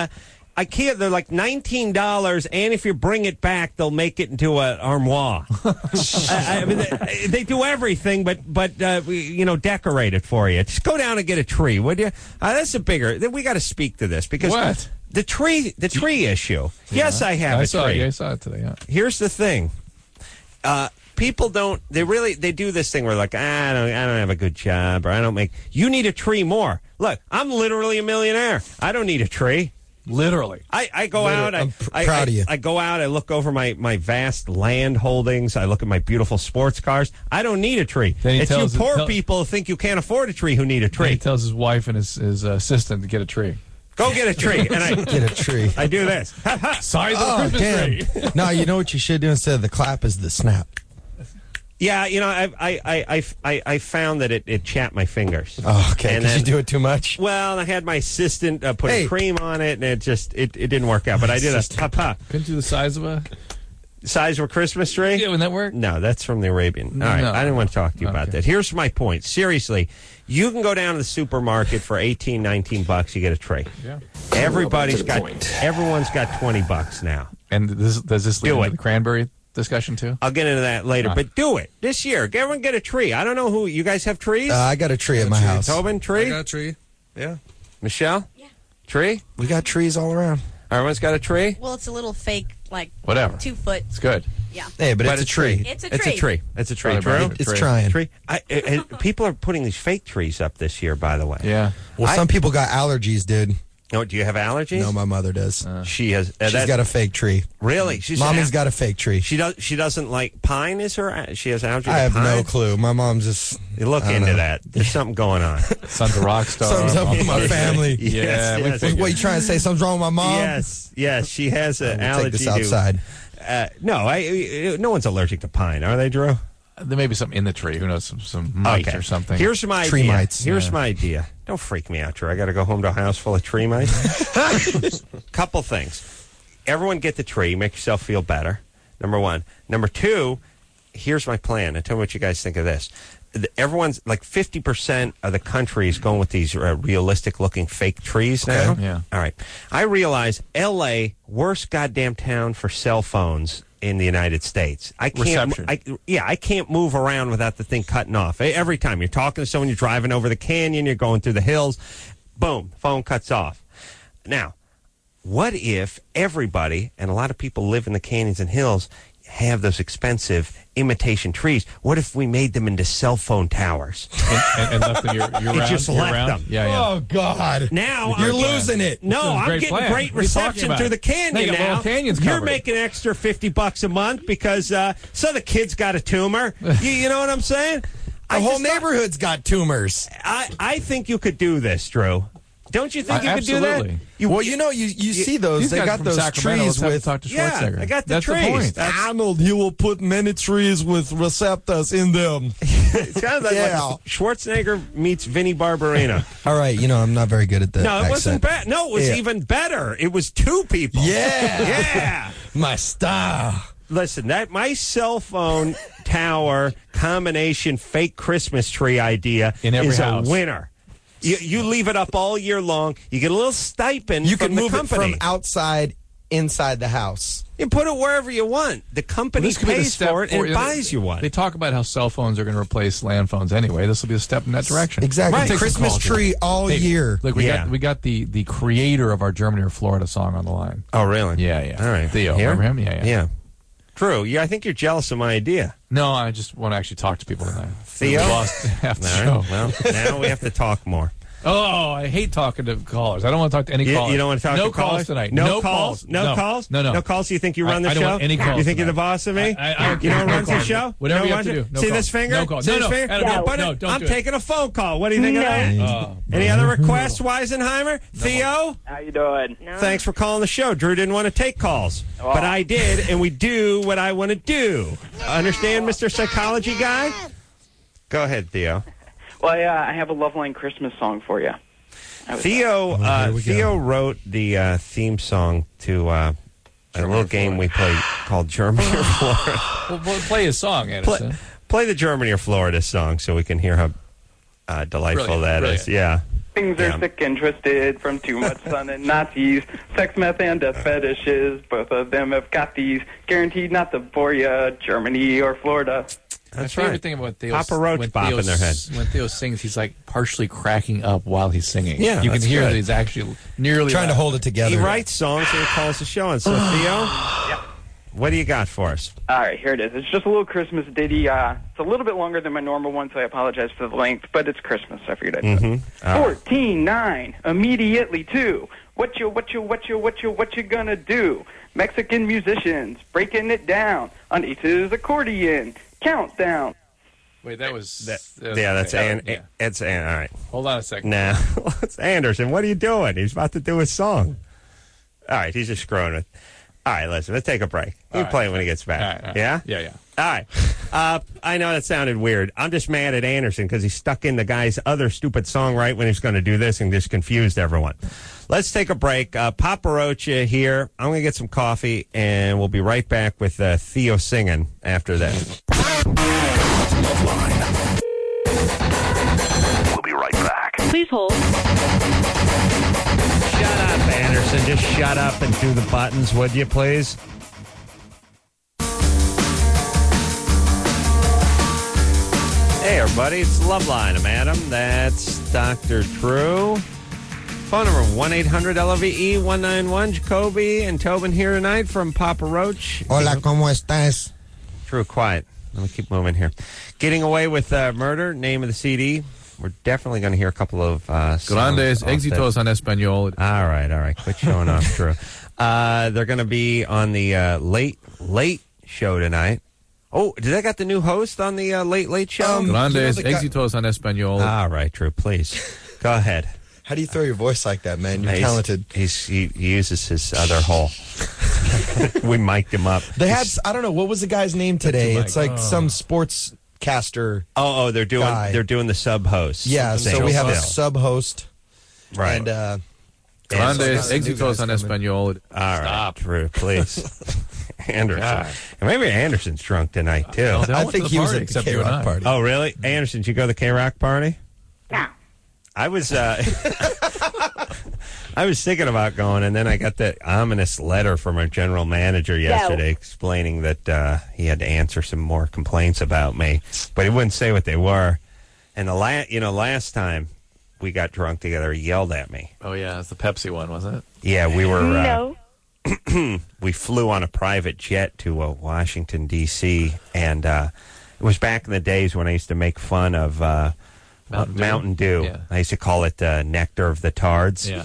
IKEA, they're like $19, and if you bring it back, they'll make it into an armoire. I mean, they do everything, but decorate it for you. Just go down and get a tree, would you? That's a bigger. We got to speak to this because what? The tree issue. Yeah. Yes, I have a tree. I saw it today. Yeah. Here's the thing. People don't. They do this thing where like I don't have a good job or I don't make. You need a tree more. Look, I'm literally a millionaire. I don't need a tree. Literally. I go out. I'm proud of you. I go out. I look over my vast land holdings. I look at my beautiful sports cars. I don't need a tree. It's you poor people who think you can't afford a tree who need a tree. He tells his wife and his assistant to get a tree. Go get a tree. And I get a tree. I do this. Size of the Christmas tree. No, you know what you should do instead of the clap is the snap. Yeah, I found that it chapped my fingers. Oh, okay. Because you do it too much. Well, I had my assistant put a cream on it, and it didn't work out. But I did a pa. Couldn't do the size of a Christmas tree? Yeah, wouldn't that work? No, that's from the Arabian. All right, I didn't want to talk to you about that. Here's my point. Seriously, you can go down to the supermarket for $18, $19. You get a tree. Yeah. Everyone's got $20 now. And does this lead to the cranberry discussion too? I'll get into that later, but do it this year. Everyone get a tree. I don't know who you guys have trees. I got a tree at my house. Tobin, tree. I got a tree. Yeah. Michelle. Yeah. Tree. We got trees all around. Everyone's got a tree. Well, it's a little fake, like whatever. 2 foot. It's good. Yeah. Hey, but it's a tree. It's a tree. It's a tree. It's trying. Tree. People are putting these fake trees up this year. By the way. Yeah. Well, some people got allergies, dude. No, do you have allergies? No, my mother does. She has. She's got a fake tree. Really? Mommy's got a fake tree. She doesn't like pine. Is her? She has allergies. I have to pine? no clue. My mom's just. You look into that. There's something going on. Son's a rock star. Something's up with my family. Yes. What are you trying to say? Something's wrong with my mom? Yes. She has an allergy. Take this outside. No one's allergic to pine, are they, Drew? There may be something in the tree. Who knows? Some mites or something. Here's my tree idea. mites. Here's my idea. Don't freak me out, Drew. I got to go home to a house full of tree mites. Couple things. Everyone get the tree. Make yourself feel better. Number one. Number two. Here's my plan. And tell me what you guys think of this. Everyone's like 50% of the country is going with these realistic-looking fake trees now. Okay. Yeah. All right. I realize L.A. worst goddamn town for cell phones in the United States. I can't move around without the thing cutting off. Every time you're talking to someone, you're driving over the canyon, you're going through the hills, boom, phone cuts off. Now, what if everybody, and a lot of people live in the canyons and hills, have those expensive imitation trees? What if we made them into cell phone towers? and left them year-round? Just left them. Yeah. Oh, God. Now you're losing it. No, I'm getting great reception through the canyon now. You're making an extra $50 a month because so the kid's got a tumor. You know what I'm saying? The whole neighborhood's got tumors. I think you could do this, Drew. Don't you think you could do that? Well, you see those. They got those trees with. Talk to Schwarzenegger. I got the That's trees. The point. Arnold, he will put many trees with receptors in them. It sounds like Schwarzenegger meets Vinnie Barbarino. All right, I'm not very good at that. No, it wasn't bad. No, it was even better. It was two people. Yeah. My star. Listen, my cell phone tower combination fake Christmas tree idea is a winner. You leave it up all year long. You get a little stipend. You can from move the it company. from outside inside the house. You put it wherever you want. The company pays for it and buys you one. They talk about how cell phones are going to replace land phones anyway. This will be a step in that direction. Exactly. Right. Christmas tree all year. Look, we got the creator of our Germany or Florida song on the line. Oh, really? Yeah. All right. Theo, remember him? Yeah. Drew, I think you're jealous of my idea. No, I just want to actually talk to people tonight. Theo? We lost half the show. Well, now we have to talk more. Oh, I hate talking to callers. I don't want to talk to any callers. You don't want to talk to callers? No calls tonight. No calls? No calls? No. No calls? You think you run the show? I don't want any calls. You think tonight. you're the boss of me? I you know who runs the show? Whatever you have to do. No See calls. this finger? No calls. See this finger? No, don't I'm do taking a phone call. What do you think of that? Any other requests, Weisenheimer? Theo? How you doing? Thanks for calling the show. Drew didn't want to take calls, but I did, and we do what I want to do. Understand, Mr. Psychology Guy? Go ahead, Theo. Well, I have a Loveline Christmas song for you. Theo wrote the theme song to a little game we play called Germany or Florida. Well, play his song, Anderson. Play the Germany or Florida song so we can hear how delightful that is. Yeah. Things are sick and twisted from too much sun and Nazis. Sex, meth, and death fetishes. Both of them have got these. Guaranteed not to bore ya. Germany or Florida. My favorite thing about Theo, Papa Roach bopping their head. When Theo sings, he's like partially cracking up while he's singing. Yeah, you can that's hear good. that he's actually nearly Trying to hold it together. He writes songs and he calls the show. And so, Theo, what do you got for us? All right, here it is. It's just a little Christmas ditty. It's a little bit longer than my normal one, so I apologize for the length, but it's Christmas. I figured I'd do it. 14-9, immediately 2. What you gonna do? Mexican musicians breaking it down on Ace's accordion. Countdown. Wait, that was... That's all right. Hold on a second. Now, it's Anderson. What are you doing? He's about to do his song. All right, he's just screwing with. All right, listen, let's take a break. He'll play it when he gets back. All right. Yeah? Yeah. All right. I know that sounded weird. I'm just mad at Anderson because he stuck in the guy's other stupid song right when he was going to do this and just confused everyone. Let's take a break. Papa Roach here. I'm going to get some coffee, and we'll be right back with Theo singing after this. We'll be right back. Please hold. Shut up, Anderson. Just shut up and do the buttons, would you, please? Hey, everybody. It's Loveline. I'm Adam. That's Dr. True. Phone number 1-800-LOVE-191. Jacoby and Tobin here tonight from Papa Roach. Hola, ¿cómo estás? True, quiet. Let me keep moving here. Getting Away with Murder, name of the CD. We're definitely going to hear a couple of Grandes éxitos en español. All right. Quit showing off, True. They're going to be on the late show tonight. Oh, did they got the new host on the late show? Grandes éxitos en español. All right, True. Please go ahead. How do you throw your voice like that, man? You're talented. He uses his other hole. We mic'd him up. They had, I don't know, what was the guy's name today? It's like some sports caster. Oh, they're doing the sub host. Yeah, so we have a sub host. Right. And Grandes éxitos en español. All right, True, please. Anderson. And maybe Anderson's drunk tonight too. I think he was at the K-Rock party. Oh, really? Anderson, did you go to the K-Rock party? No. I was I was thinking about going, and then I got that ominous letter from our general manager yesterday explaining that he had to answer some more complaints about me, but he wouldn't say what they were. And last time we got drunk together, he yelled at me. Oh yeah, it's the Pepsi one, wasn't it? Yeah, we were. We flew on a private jet to Washington D.C. and it was back in the days when I used to make fun of. Mountain Dew. Yeah. I used to call it nectar of the tards. Yeah.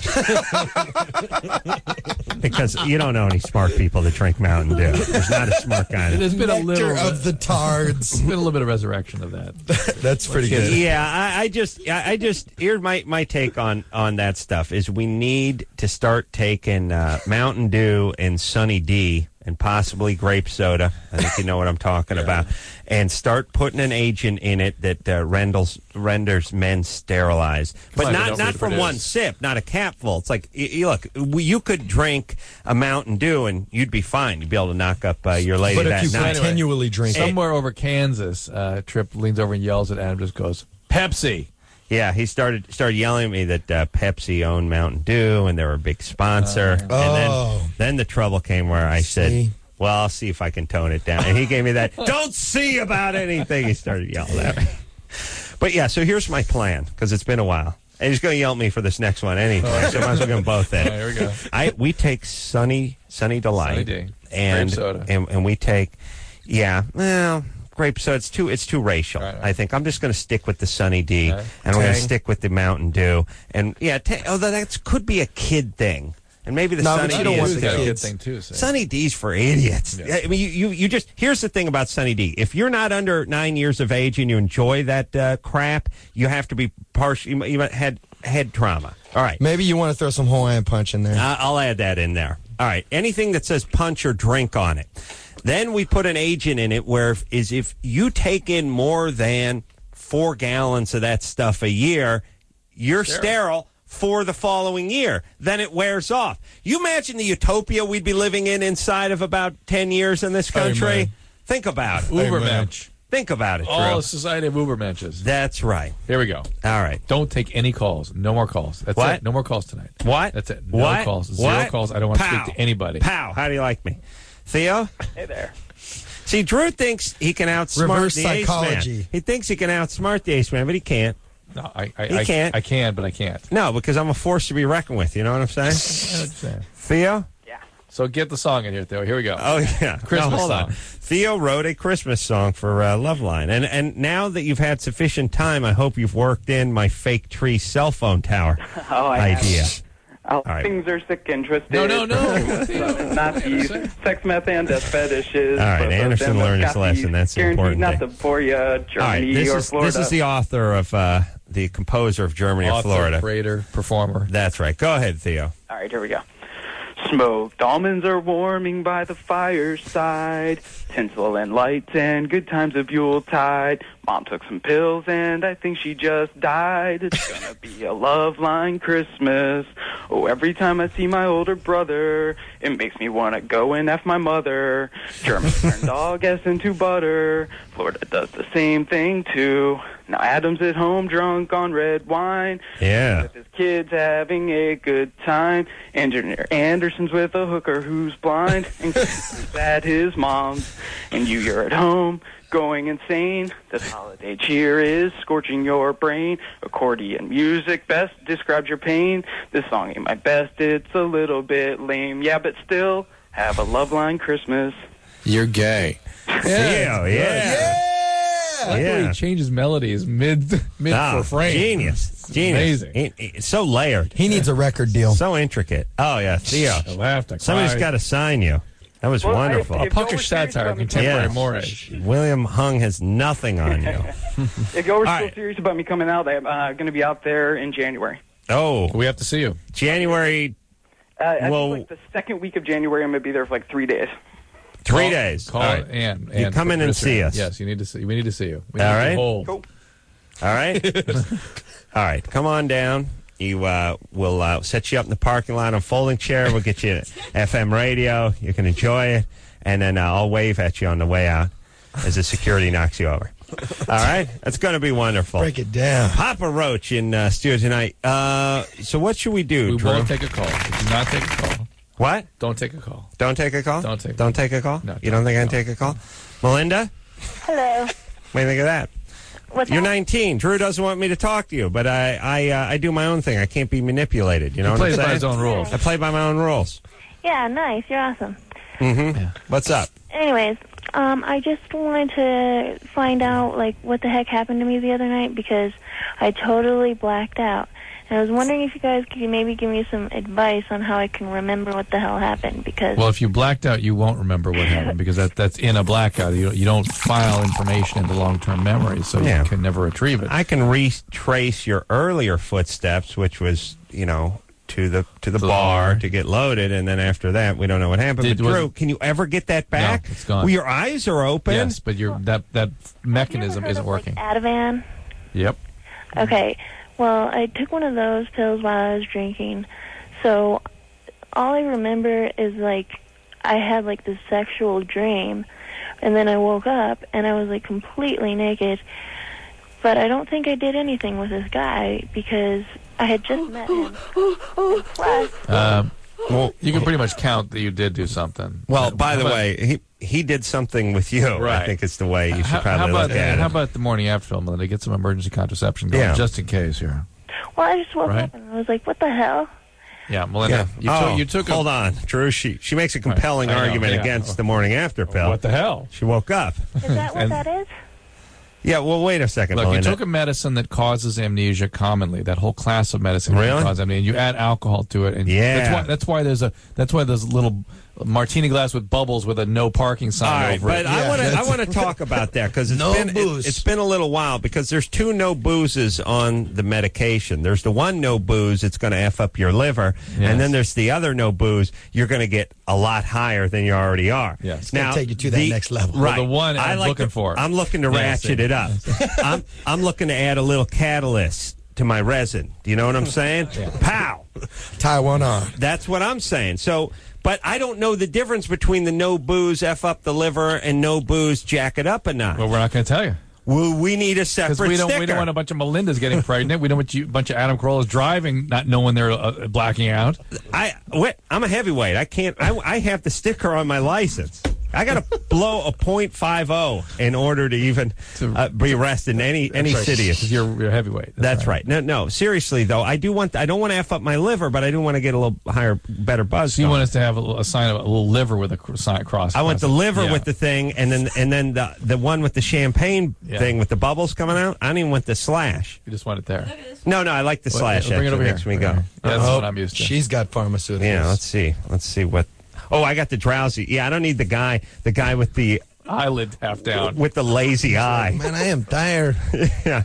Because you don't know any smart people that drink Mountain Dew. There's not a smart guy. There's been a little Nectar of the tards. There's been a little bit of resurrection of that. That's pretty good. Yeah, I just here's my take on that stuff is we need to start taking Mountain Dew and Sunny D and possibly grape soda. I think you know what I'm talking about. And start putting an agent in it that renders men sterilized. But not from one sip, not a capful. It's like, look, you could drink a Mountain Dew and you'd be fine. You'd be able to knock up your lady But that if you night. continually drink Somewhere over Kansas, Tripp leans over and yells at Adam, just goes, Pepsi. Yeah, he started yelling at me that Pepsi owned Mountain Dew and they were a big sponsor. And then the trouble came where I said, well, I'll see if I can tone it down. And he gave me that, don't see about anything. He started yelling at me. But yeah, so here's my plan, because it's been a while. And he's going to yell at me for this next one anyway, so I might as well get them both in. Here we go. We take Sunny Delight. Sunny D. And, Grape soda. And we take, grape soda. It's too racial. Right. I think I'm just going to stick with the Sunny D, Okay. and we're going to stick with the Mountain Dew. And although that could be a kid thing, and maybe the Sunny D is a kid thing too. So. Sunny D's for idiots. Yeah. I mean, you just here's the thing about Sunny D. If you're not under 9 years of age and you enjoy that crap, you have to be partial. You might head trauma. All right. Maybe you want to throw some Hawaiian Punch in there. I'll add that in there. All right. Anything that says punch or drink on it. Then we put an agent in it where if you take in more than 4 gallons of that stuff a year, you're sterile for the following year. Then it wears off. You imagine the utopia we'd be living in inside of about 10 years in this country? Amen. Think about it. Ubermensch. Think about it, Drew. All Society of Ubermenches. That's right. Here we go. All right. Don't take any calls. No more calls. That's What? it. No more calls tonight. What? That's it. No What? calls. Zero What? calls. I don't want to Pow. speak to anybody. Pow. How do you like me? Theo? Hey there. See, Drew thinks he can outsmart Reverse the psychology. Ace Man. He thinks he can outsmart the Ace Man, but he can't. No, He can't. I can, but I can't. No, because I'm a force to be reckoned with. You know what I'm saying? I understand. Theo? So get the song in here, Theo. Here we go. Oh, yeah. Christmas Now, hold song. on. Theo wrote a Christmas song for Loveline. And now that you've had sufficient time, I hope you've worked in my fake tree cell phone tower idea. All right. things are sick and twisted. No. Nazis, sex, meth, and death fetishes. All right, Both of Anderson them learned his Nazis, lesson. That's the guaranteed important not thing. to bore you, All right, Germany or Florida. this is the author of the composer of Germany or Author, Florida. creator, performer. That's right. Go ahead, Theo. All right, here we go. Smoked almonds are warming by the fireside. Tinsel and lights and good times of Yuletide. Mom took some pills and I think she just died. It's gonna be a Loveline Christmas. Oh, every time I see my older brother, it makes me want to go and F my mother. Germans turn dog S into butter. Florida does the same thing too. Now Adam's at home drunk on red wine. Yeah. With his kids having a good time. Engineer Anderson's with a hooker who's blind. And Keith's at his mom's. And you're at home going insane. This holiday cheer is scorching your brain. Accordion music best describes your pain. This song ain't my best, it's a little bit lame. Yeah, but still, have a Loveline Christmas. You're gay. Theo, yeah. I like the way he changes melodies mid Oh, refrain. Genius. Amazing. It's so layered. He needs a record deal. So intricate. Oh, yeah, Theo. I laughed. I Somebody's cried. got to sign you. That was wonderful. A puckish satire, contemporary Moorish. William Hung has nothing on you. If y'all were All still right. serious about me coming out, I'm going to be out there in January. Oh. We have to see you. January. I Well- think like the second week of January, I'm going to be there for like 3 days. 3 days. Call All right. Ann. You come in and producer see Ann. us. Yes, you need to see. We need to see you. We All need right. to hold. Cool. All right. All right. Come on down. You we'll set you up in the parking lot on a folding chair. We'll get you FM radio. You can enjoy it, and then I'll wave at you on the way out as the security knocks you over. All right. That's going to be wonderful. Break it down. Papa Roach in studio tonight. So what should we do, We Drew? won't take a call. Do not take a call. What? Don't take a call. Don't take a call? Don't take a Don't take a call? No, you don't think I can take a call? Melinda? Hello. What do you think of that? What's You're that? 19. Drew doesn't want me to talk to you, but I do my own thing. I can't be manipulated. You know He what I'm plays saying? by his own rules. I play by my own rules. Yeah, nice. You're awesome. Mm-hmm. What's up? Anyways, I just wanted to find out, like, what the heck happened to me the other night because I totally blacked out. And I was wondering if you guys could maybe give me some advice on how I can remember what the hell happened because... Well, if you blacked out, you won't remember what happened because that's in a blackout. You don't file information into long-term memory, so Yeah. you can never retrieve it. I can retrace your earlier footsteps, which was, to the bar to get loaded, and then after that, we don't know what happened. But Drew, can you ever get that back? No, it's gone. Well, your eyes are open. Yes, but that mechanism isn't working. Ativan? Yep. Okay. Well, I took one of those pills while I was drinking, so all I remember is, like, I had, like, this sexual dream, and then I woke up, and I was, like, completely naked, but I don't think I did anything with this guy, because I had just met him. And plus, Well, you can pretty much count that you did do something. Well, by the How about- way, he did something with you. Right. I think it's the way you should how probably about, look at How it. about the morning after film, Melinda? Get some emergency contraception going, Yeah. just in case here. well, I just woke Right. up, and I was like, what the hell? Yeah, Melinda. You took hold on, Drew. She makes a compelling I know, argument yeah. against the morning after pill. What the hell? She woke up. Is that what that is? Yeah. Well, wait a second, Look, Melinda. you took a medicine that causes amnesia commonly. That whole class of medicine Really? can cause amnesia. And you add alcohol to it, and Yeah. that's why there's a little martini glass with bubbles with a no parking sign All right, over but it. I want to talk about that because No booze. it's been a little while because there's two no boozes on the medication. There's the one no booze, it's going to F up your liver, Yes. and then there's the other no booze, you're going to get a lot higher than you already are. Yes. It's gonna take you to that next level. Well, Right. the one I'm looking for. I'm looking to Yeah, ratchet see. it up. I'm looking to add a little catalyst to my resin. Do you know what I'm saying? Pow! Tie one on. That's what I'm saying. So, but I don't know the difference between the no booze F up the liver and no booze jack it up a notch. Well, we're not going to tell you. Well, we need a separate Because sticker. we don't want a bunch of Melindas getting pregnant. We don't want a bunch of Adam Carollas driving, not knowing they're blacking out. I'm a heavyweight. I can't. I have the sticker on my license. I got to blow a .50 in order to even be arrested in any city. Because you're heavyweight. That's right. No. Seriously though, I don't want to F up my liver, but I do want to get a little higher, better buzz. So you want us to have a sign of a little liver with a sign cross. I want the liver with the thing, and then the one with the champagne thing with the bubbles coming out. I don't even want the slash. You just want it there. No, I like the slash. Bring it over here. Makes me go. Yeah, that's what I'm used to. She's got pharmaceuticals. Yeah, let's see what. Oh, I got the drowsy. Yeah, I don't need the guy with the eyelid half down, with the lazy eye. Man, I am tired. Yeah.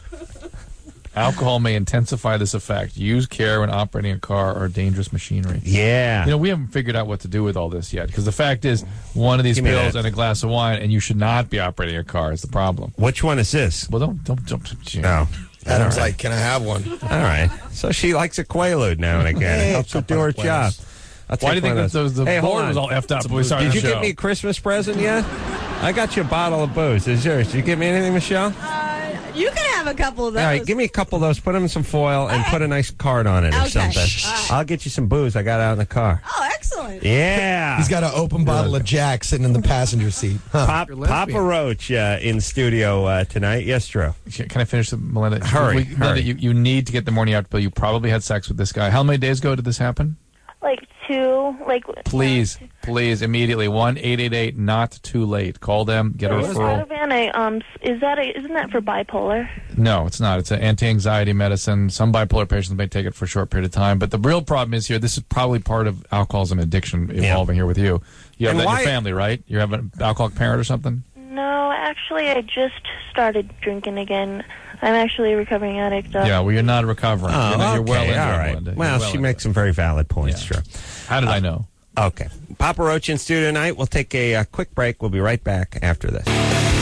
Alcohol may intensify this effect. Use care when operating a car or dangerous machinery. Yeah. We haven't figured out what to do with all this yet, because the fact is, one of these pills and a glass of wine, and you should not be operating a car is the problem. Which one is this? Well, don't. No. Adam's like, can I have one? All right. So she likes a Quaalude now and again. It helps her do her job. Why do you think that the board was all effed up? Did you get me a Christmas present yet? I got you a bottle of booze. Is yours? Did you give me anything, Michelle? You can have a couple of those. All right, give me a couple of those. Put them in some foil and put a nice card on it or something. Right. I'll get you some booze I got out in the car. Oh, excellent. Yeah. He's got an open bottle of Jack sitting in the passenger seat. Huh. Papa Roach in studio tonight. Yes, Drew. Can I finish, Melinda? Hurry. Melinda, you need to get the morning after pill. You probably had sex with this guy. How many days ago did this happen? Like 2, like... Please, immediately. 1-888, not too late. Call them, get a referral. Isn't that for bipolar? No, it's not. It's an anti-anxiety medicine. Some bipolar patients may take it for a short period of time. But the real problem is here, this is probably part of alcoholism and addiction evolving here with you. You have that in your family, right? You have an alcoholic parent or something? No, actually, I just started drinking again. I'm actually a recovering addict. Yeah, well, you're not recovering. You're well into it, all right. Melinda. Well, she makes some very valid points, Drew. How did I know? Okay. Papa Roach in studio tonight. We'll take a quick break. We'll be right back after this.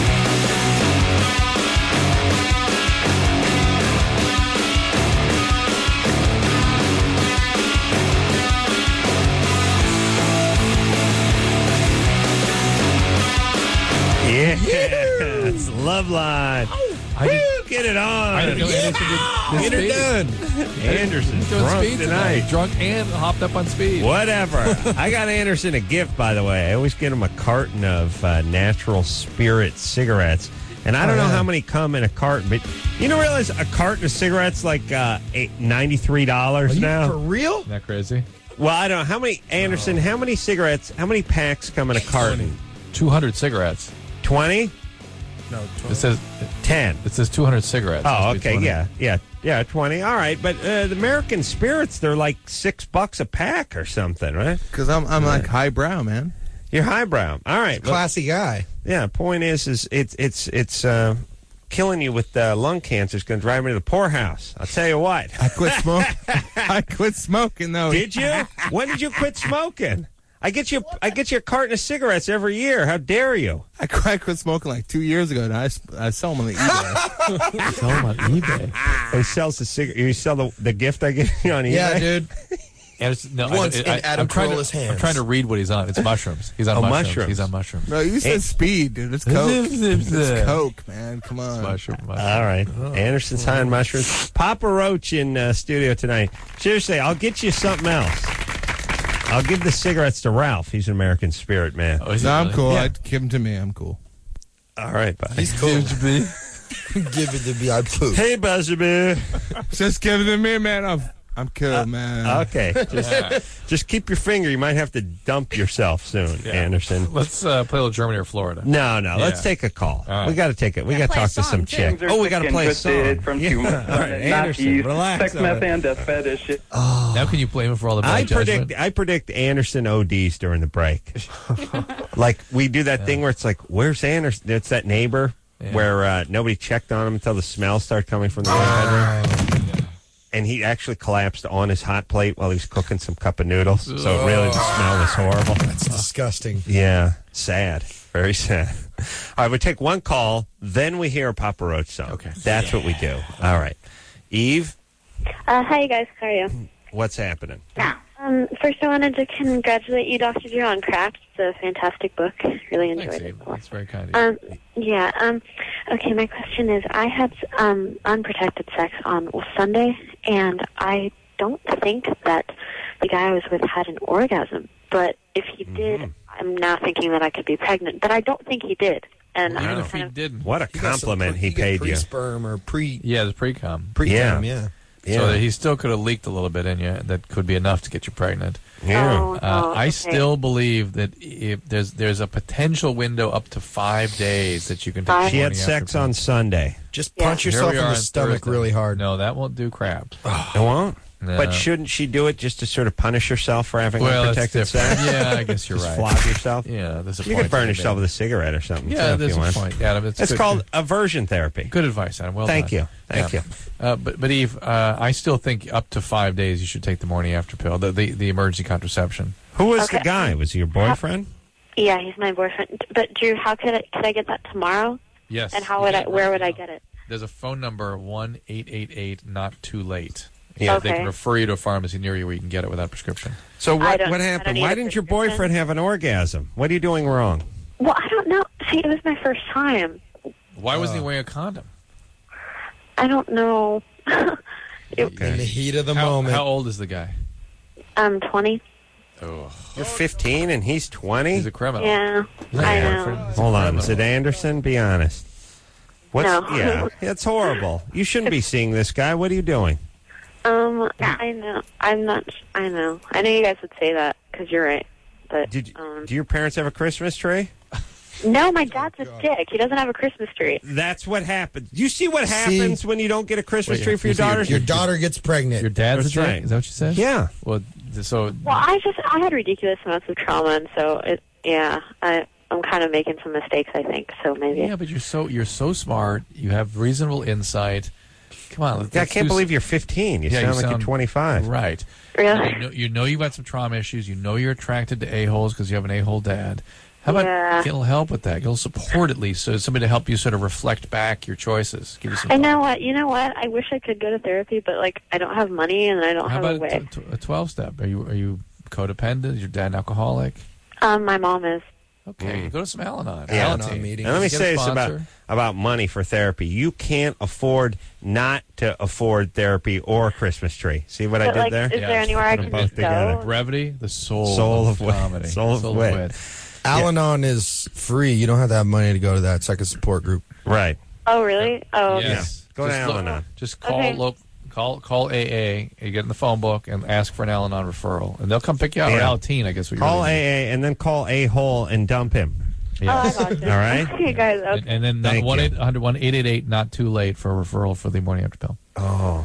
Yeah, it's Love Line. Get it on. I didn't know Anderson did done. Anderson's drunk speed tonight. Drunk and hopped up on speed. Whatever. I got Anderson a gift, by the way. I always get him a carton of Natural Spirit cigarettes. And I don't know how many come in a carton, but you don't realize a carton of cigarettes like $93 now? For real? Isn't that crazy? Well, I don't know. How many, Anderson, how many cigarettes, how many packs come in a carton? 200 cigarettes. 20? No, 20. It says 10. It says 200 cigarettes. Oh, Must be okay, 20. yeah, 20. All right, but the American Spirits, they're like $6 a pack or something, right? Because I'm like highbrow, man. You're highbrow. All right, Classy guy. Yeah. Point is it's killing you with lung cancer. It's going to drive me to the poorhouse. I'll tell you what. I quit smoking. I quit smoking though. Did you? When did you quit smoking? I get you a carton of cigarettes every year. How dare you? I quit smoking like 2 years ago, and I sell them on the eBay. Sell them on eBay. He sells the cigarette. You sell the gift I give you on eBay. Yeah, dude. And it's, no, Once in Adam Carolla's hands. I'm trying to read what he's on. It's mushrooms. He's on mushrooms. mushrooms. He's on mushrooms. No, you said speed, dude. It's coke. It's coke, man. Come on. Mushroom. All right. Anderson's high on mushrooms. Papa Roach in studio tonight. Seriously, I'll get you something else. I'll give the cigarettes to Ralph. He's an American Spirit man. Oh, No, I'm really? cool. Yeah. I'd give them to me. I'm cool. All right, buddy. He's cool. Give it to me. I poop. Hey, Buzzerby. Just give it to me, man. I'm cool, man. Okay. Just keep your finger. You might have to dump yourself soon, Anderson. Let's play a little Germany or Florida. No. Let's take a call. All right. We got to take it. We got to talk to some chick. Things are Oh, we got to sick play and a song. twisted From Yeah. too much All right, Anderson, Nazis, relax. sex, meth, and death fetish. Now can you blame him for all the bad judgment? I predict Anderson ODs during the break. Like we do that thing where it's like, where's Anderson? It's that neighbor where nobody checked on him until the smell started coming from the bedroom. And he actually collapsed on his hot plate while he was cooking some cup of noodles. So really the smell was horrible. That's disgusting. Yeah, sad. Very sad. All right, we take one call, then we hear a Papa Roach song. Okay. That's what we do. All right. Eve, Hi, you guys. How are you? What's happening? First, I wanted to congratulate you, Dr. Drew, on Cracked. It's a fantastic book. Really enjoyed Thanks, it. Eve. That's very kind of you. Yeah. Okay, my question is, I had unprotected sex on Sunday, and I don't think that the guy I was with had an orgasm. But if he did, I'm now thinking that I could be pregnant. But I don't think he did. And Even I'm if he kind of, didn't. What a compliment he paid you. Pre-sperm or pre... Yeah, the pre-com. Pre-com, yeah. So that he still could have leaked a little bit in you. That could be enough to get you pregnant. Yeah. Oh, I okay. still believe that if there's a potential window up to 5 days that you can take. She had sex on Sunday. Just punch yourself in the stomach really hard. No, that won't do crap. It won't? No. But shouldn't she do it just to sort of punish herself for having unprotected that's different. sex? Yeah, I guess you're Just right. flog yourself? Yeah, there's a You point could burn to be yourself made. with a cigarette or something. Yeah, too, there's if you a want. point. Adam, it's It's good. called aversion therapy. Good advice, Adam. Well Thank done. you. Thank you. But Eve, I still think up to 5 days you should take the morning after pill, the emergency contraception. Who was the guy? Was he your boyfriend? yeah, he's my boyfriend. But Drew, how could I get that tomorrow? Yes. And how would where would I get it? There's a phone number 1-888-NOT-TOO-LATE. Yeah. They can refer you to a pharmacy near you where you can get it without prescription. So I what don't happened? need Why a didn't your prescription. boyfriend have an orgasm? What are you doing wrong? Well, I don't know. See, it was my first time. Why wasn't he wearing a condom? I don't know. In the heat of the moment. How old is the guy? I'm 20. Oh. You're 15 and he's 20? He's a criminal. Yeah, I know. Hold on. Is it Anderson? Be honest. No. Yeah, it's horrible. You shouldn't be seeing this guy. What are you doing? I know. I'm not. I know. I know you guys would say that because you're right. But Do your parents have a Christmas tree? no, my dad's a dick. He doesn't have a Christmas tree. That's what happens. You see what happens when you don't get a Christmas tree for your daughters? Your daughter gets pregnant. Your dad's That's a dick? right. Is that what you said? Yeah. Well, so Well, I had ridiculous amounts of trauma, and so I'm kind of making some mistakes. I think so. Maybe. yeah, but you're so smart. You have reasonable insight. Come on, I can't believe you're 15. You sound like you're 25. Right. Really? You know you've got some trauma issues. You know you're attracted to a-holes because you have an a-hole dad. How about get a little help with that? Get a little support at least, so somebody to help you sort of reflect back your choices. Give you some. I know what. You know what? I wish I could go to therapy, but like I don't have money and I don't How have about a way. a 12-step? Are you codependent? Is your dad an alcoholic? My mom is. Okay, go to some Al-Anon. Yeah. Al-Anon meetings. And let me Get a say this sponsor. about money for therapy. You can't afford not to afford therapy or a Christmas tree. See what I But, did like, there? is there anywhere I Put can them just both together. go? Brevity, the soul of wit. comedy. Soul of wit. Al-Anon is free. You don't have to have money to go to that. It's like a support group. Right. Oh, really? Oh, okay. Yes. Go to Just look- Al-Anon. Just call Okay. call AA. You get in the phone book and ask for an Al-Anon referral, and they'll come pick you out. Or Yeah. Al-Teen, I guess. Call AA and then call A-hole and dump him. Yes. Oh, I got you. All right? Okay, guys. Okay. And then Thank you. 1-800-1-888 not too late for a referral for the morning after pill. Oh.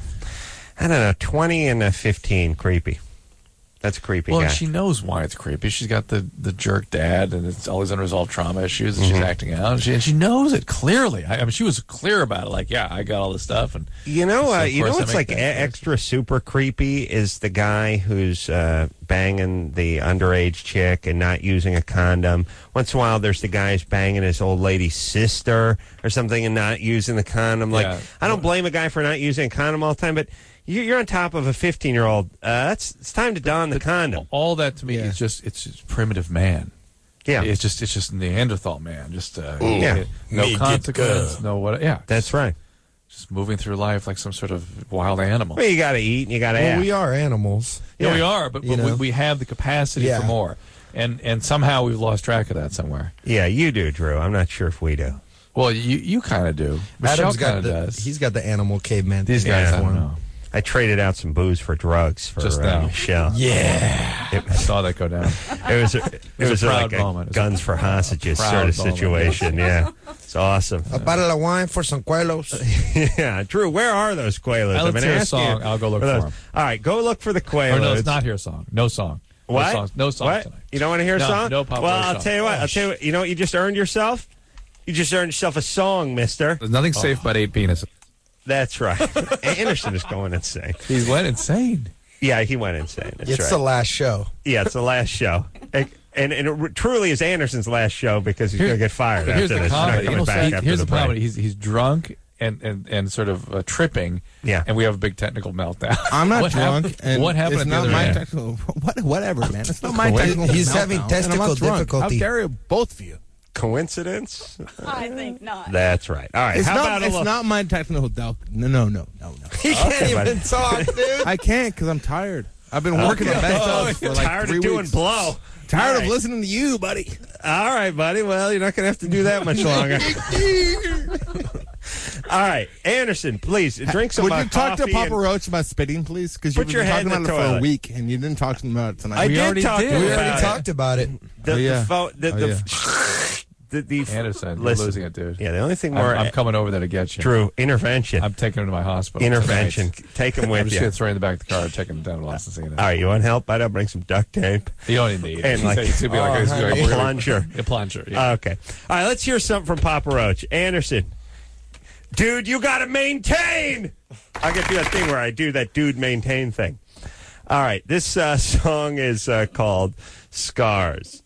I don't know. 20 and 15. Creepy. That's a creepy Well, guy. she knows why it's creepy. She's got the jerk dad, and it's always unresolved trauma issues, and she's acting out. And she knows it clearly. I mean, she was clear about it. Like, yeah, I got all this stuff, and You know, so, of course, I what's make like that choice. extra super creepy is the guy who's banging the underage chick and not using a condom. Once in a while, there's the guy who's banging his old lady's sister or something and not using the condom. Like, Yeah. I don't blame a guy for not using a condom all the time, but you're on top of a 15-year-old. It's time to don the condom. All that to me is just primitive man. Yeah. It's just Neanderthal man. Just Yeah. no Make it consequence, go. no what. Yeah, That's right. just moving through life like some sort of wild animal. Well, you got to eat and you got to Well, act. we are animals. Yeah, we are, but You know? we have the capacity Yeah. for more, and somehow we've lost track of that somewhere. Yeah, you do, Drew. I'm not sure if we do. Well, you kind of do. Michelle Adam's kind got of does. he's got the animal caveman. These thing guys, Yeah. I don't for him. know. I traded out some booze for drugs for Just now. Michelle. Yeah. I saw that go down. It was was a proud like moment. It was guns for hostages proud sort of moment. situation. Yeah, it's awesome. A bottle of wine for some cuelos. Yeah, Drew, where are those Quaaludes? Let's I've been hear a asking song. you I'll go look for for those. 'em. All right, go look for the Quaaludes. Or no, it's not here song. No song. What? No songs What? tonight. You don't want to hear a No, song? no popular Well, I'll song. tell you what. I'll tell you what. You know what you just earned yourself? You just earned yourself a song, mister. There's nothing safe about 8 penises. That's right. Anderson is going insane. He went insane. Yeah, he went insane. That's It's right. the last show. Yeah, it's the last show. And it truly is Anderson's last show because he's going to get fired But here's after the this. He's not comedy. coming back after Here's the the break. comedy. He's drunk and sort of tripping. Yeah. And we have a big technical meltdown. I'm not What drunk. happened? And What happened It's at the not other my end? technical. Whatever, man. It's not my technical. He's meltdown, having and I'm not testicle drunk. difficulty. How dare you, both of you? Coincidence? I think not. That's right. All right. It's How not. about a It's little? not my technical. No. He can't Okay, even buddy. talk, dude. I can't because I'm tired. I've been working the best of for like Tired 3 of doing weeks. blow. Tired All of right. listening to you, buddy. All right, buddy. Well, you're not going to have to do that much longer. All right, Anderson, please drink some Would you talk to coffee Papa and- Roach about spitting, please? Because you've Put your been head talking in about the it for a toilet. week, and you didn't talk to him about it tonight. I We did already talk did. to him We about already it. talked about it. The, Oh, yeah. the phone, the, Oh, the, yeah. the Anderson, you're listen, losing it, dude. Yeah, the only thing more I'm coming over there to get you. Drew, intervention. I'm taking him to my hospital. Intervention. tonight. Take him I'm with just you. going to throw you in the back of the car and take him to dental office. All right, you want help? I'd bring some duct tape. You don't even need it. And like- it's going to be like, it's gonna be honey. Plunger. A plunger. Yeah. Okay. All right, let's hear something from Papa Roach. Anderson. Dude, you got to maintain. I get to do that thing where I do that dude maintain thing. All right, this song is called Scars.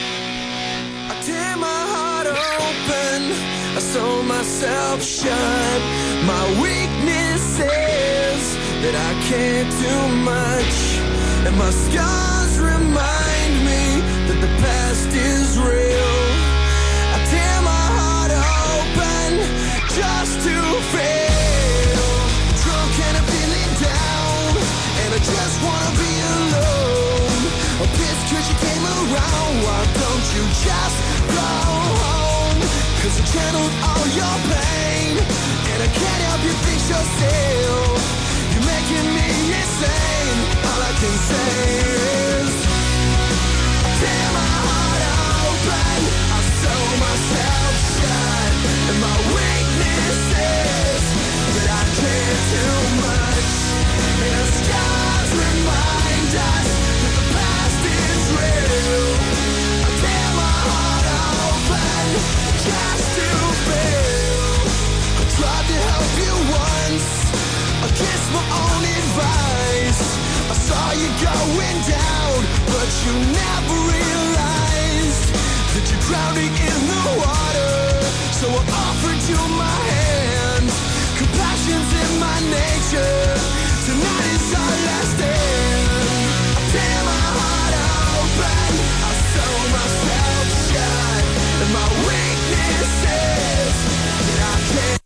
I tear my heart open, I sew myself shut. My weakness is that I can't do much, and my scars remind me that the past is real. I tear my heart open just to fail. Drunk and I'm feeling down, and I just wanna be alone. I'm pissed 'cause you came around. Why don't you just go home? 'Cause I channeled all your pain, and I can't help you fix yourself. You're making me insane. All I can say is I tear my heart open, I sew myself shut, and my weakness is that I care too much, and the scars remind us that the past is real. I tear my heart open just to feel. I tried to help you once, against my own advice. I saw you going down, but you never realized that you're drowning in the water. So I offered you my hand. Compassion's in my nature. Tonight is our last stand. I tear my heart open, I sew myself shut, and my weakness is that I can't.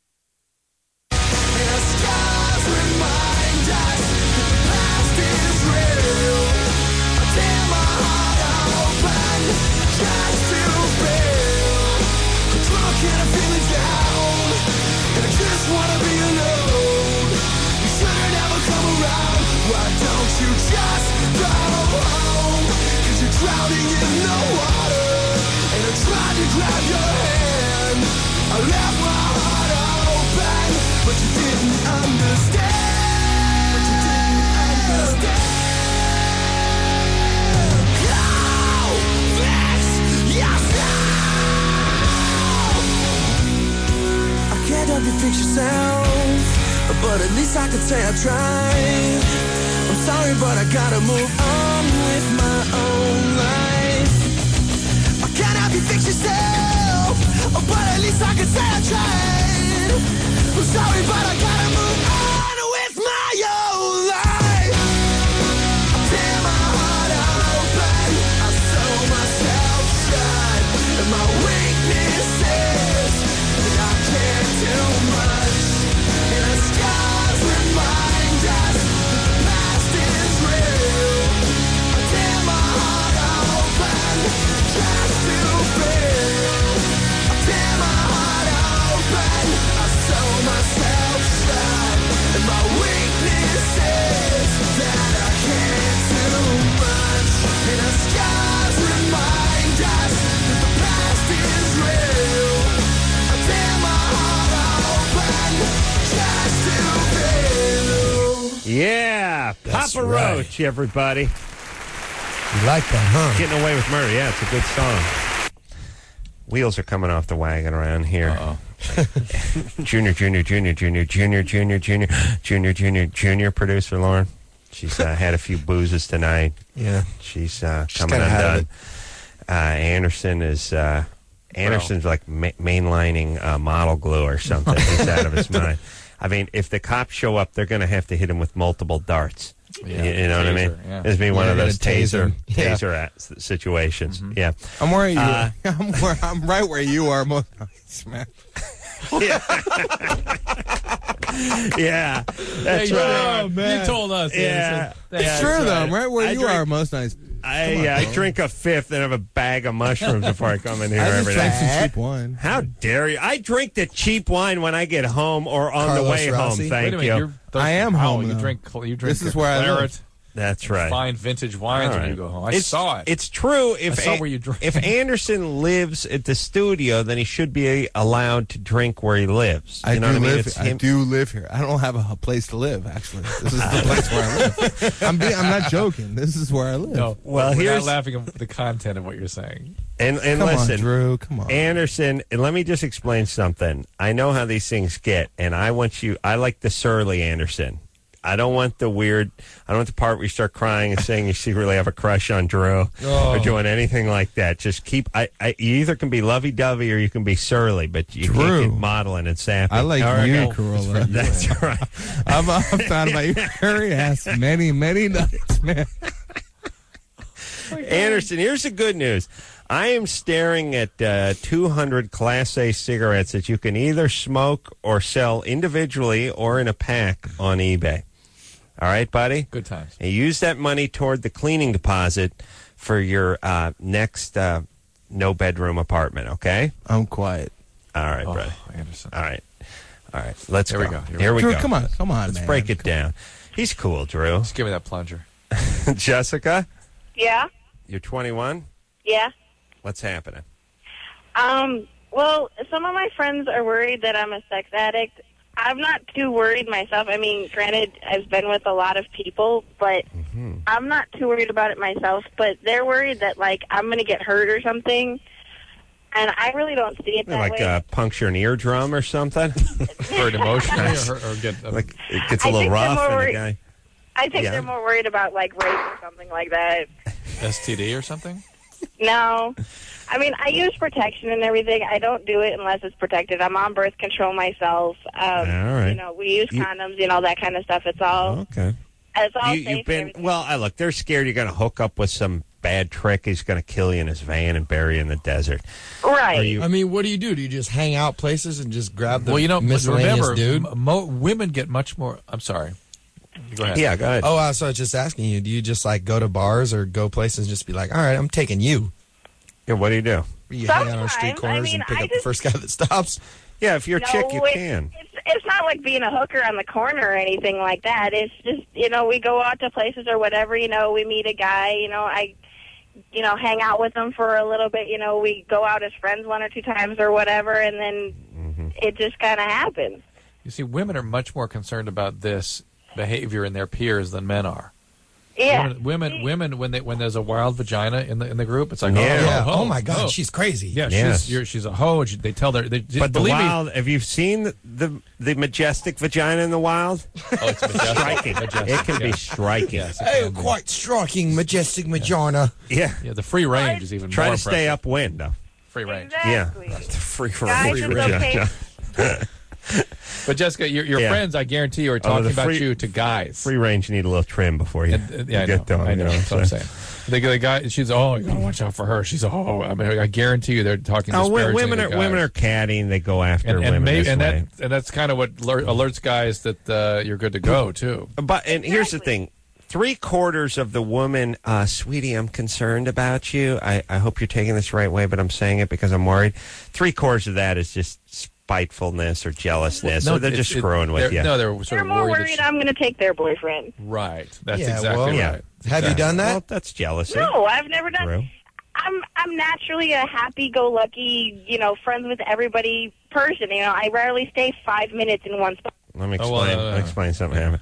And the scars remind us that the past is real. I tear my heart open just to feel. I'm drunk and I'm feeling down, and I just wanna be alone. You should've never come around. Why don't you just go home? 'Cause you're drowning in the water, and I tried to grab your hand. I left my heart open, but you didn't understand. But you didn't understand. Go fix yourself. I can't help you fix yourself, but at least I could say I tried. I'm sorry, but I gotta move on with my own life. I can't help you fix yourself, but at least I could say I tried. I'm sorry, but I gotta move on with my own life. I tear my heart open, I sew myself shut, and my weakness is that I care too much, and the scars remind us that the past is real. I tear my heart open just to feel. I tear my heart open, I sew myself shut, and my weakness is that I care too much, and the scars remind us that the past is real. I tear my heart open just to feel. Yeah, That's Papa right. Roach, everybody. You like that, huh? Getting Away with Murder. Yeah, it's a good song. Wheels are coming off the wagon around here. Uh-oh. Junior producer Lauren. She's had a few boozes tonight. Yeah. She's coming kinda out of undone. Anderson is Anderson's like mainlining model glue or something. He's out of his mind. I mean, if the cops show up, they're going to have to hit him with multiple darts. Yeah, you know what I mean? Yeah. It's be one of those taser Yeah. situations. Yeah. I'm where you. I'm right where you are, man. Yeah, that's right. Oh, man. You told us. Yeah, It's true though. I'm right where you are, most nights. I drink a fifth and have a bag of mushrooms before I come in here I every just drank day. some cheap wine. How dare you? I drink the cheap wine when I get home or on the Carlos way Rossi? home. Thank you. I am home. You though. drink. This is where I live. claret. That's right. Fine vintage wines All when you right. go home. I saw it. It's true. If I saw where you drink. if Anderson lives at the studio, then he should be allowed to drink where he lives. You know what I mean? It's I him. do live here. I don't have a place to live. Actually, this is the place where I live. I'm not joking. This is where I live. No, Well, we're here's- not laughing at the content of what you're saying. And Come listen, on, Drew. Come on. Anderson, and let me just explain something. I know how these things get, and I like the surly Anderson. I don't want the weird, I don't want the part where you start crying and saying you secretly have a crush on Drew or doing anything like that. Just keep, you either can be lovey-dovey or you can be surly, but you can't get modeling and sappy. I like All right, you, no. Corolla. That's right. I've thought about your hairy ass many nights, man. Anderson, here's the good news. I am staring at 200 Class A cigarettes that you can either smoke or sell individually or in a pack on eBay. All right, buddy? Good times. And use that money toward the cleaning deposit for your next no-bedroom apartment, okay? I'm quiet. All right, brother. Anderson. All right. Let's Here go. we go. Here we Drew, go. come on, Let's man. break it down. He's cool, Drew. Just give me that plunger. Jessica, Yeah, you're 21. yeah. What's happening? Well, some of my friends are worried that I'm a sex addict. I'm not too worried myself. I mean, granted, I've been with a lot of people, but I'm not too worried about it myself. But they're worried that, like, I'm going to get hurt or something. And I really don't see it that Like way. puncture an eardrum or something? Hurt emotionally or get like it gets a I little think they're rough more and the worried- guy. I think Yeah. they're more worried about, like, rape or something like that. STD or something? No. I mean, I use protection and everything. I don't do it unless it's protected. I'm on birth control myself. All right. You know, we use condoms, that kind of stuff. It's all Okay. it's all You've safe. been look. They're scared you're going to hook up with some bad trick. He's going to kill you in his van and bury you in the desert. Right. Or you- I mean, what do? Do you just hang out places and just grab the Well, miscellaneous remember, dude? women get much more. I'm sorry. Go ahead. Yeah, go ahead. Oh, so I was just asking you, do you just like go to bars or go places and just be like, all right, I'm taking you? Yeah, what do? You hang out on street Sometimes. corners I mean, and pick I up the just- first guy that stops? Yeah, if you're a chick, you it's- can. It's not like being a hooker on the corner or anything like that. It's just, we go out to places or whatever, we meet a guy, I hang out with them for a little bit, we go out as friends one or two times or whatever, and then it just kind of happens. You see, women are much more concerned about this behavior in their peers than men are. Yeah. Women, when there's a wild vagina in the group, it's like, Yeah. oh, Oh, my God, she's crazy. Yeah, Yes. she's a hoe. They tell her. But the believe me, wild, have you seen the majestic vagina in the wild? Oh, it's majestic. Striking. Majestic, It can be yeah. striking. Yes, it Hey, can be. quite striking, majestic vagina. Yeah. Yeah, the free range is even Try more to stay impressive. upwind, though. Free range. Exactly. Yeah. The free Guys, range. it's okay. But Jessica, your Yeah. friends, I guarantee you, are talking the about free- you to guys. Free range, you need a little trim before you, Yeah, you get done. I know. That's what I'm so. saying. The guy, she's you gotta watch out for her. She's I mean, I guarantee you, they're talking. Oh, disparagingly women to are guys. women are catty. They go after and women maybe, this way. that's kind of what alerts guys that you're good to go too. And here's the thing: 3/4 of the woman, sweetie, I'm concerned about you. I hope you're taking this the right way, but I'm saying it because I'm worried. 3/4 of that is just spitefulness or jealousness, or they're just screwing with you. No, they're sort They're of more worried. worried I'm going to take their boyfriend. Right. That's Yeah, exactly well, right. Have you done that? Well, that's jealousy. No, I've never done. True. I'm naturally a happy-go-lucky, friends with everybody person. I rarely stay 5 minutes in one spot. Let me explain. Let me explain something.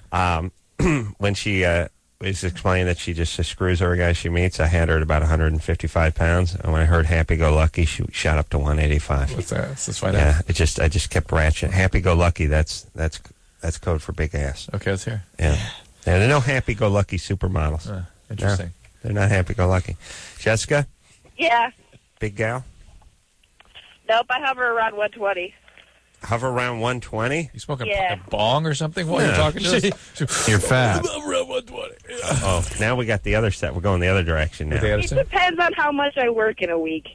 When she was explaining that she just screws every guy she meets, I had her at about 155 pounds, and when I heard happy-go-lucky, she shot up to 185. What's that? Let's find Yeah, out. I just kept ratcheting. Happy-go-lucky. That's code for big ass. Okay, let's hear. Yeah. And there are no happy-go-lucky supermodels. Interesting. No, they're not happy-go-lucky. Jessica, Yeah. big gal. Nope, I hover around 120. Hover around 120? You smoking Yeah. a bong or something while you're talking to us? You're fat. Around 120. Oh, now we got the other set. We're going the other direction now. It depends on how much I work in a week.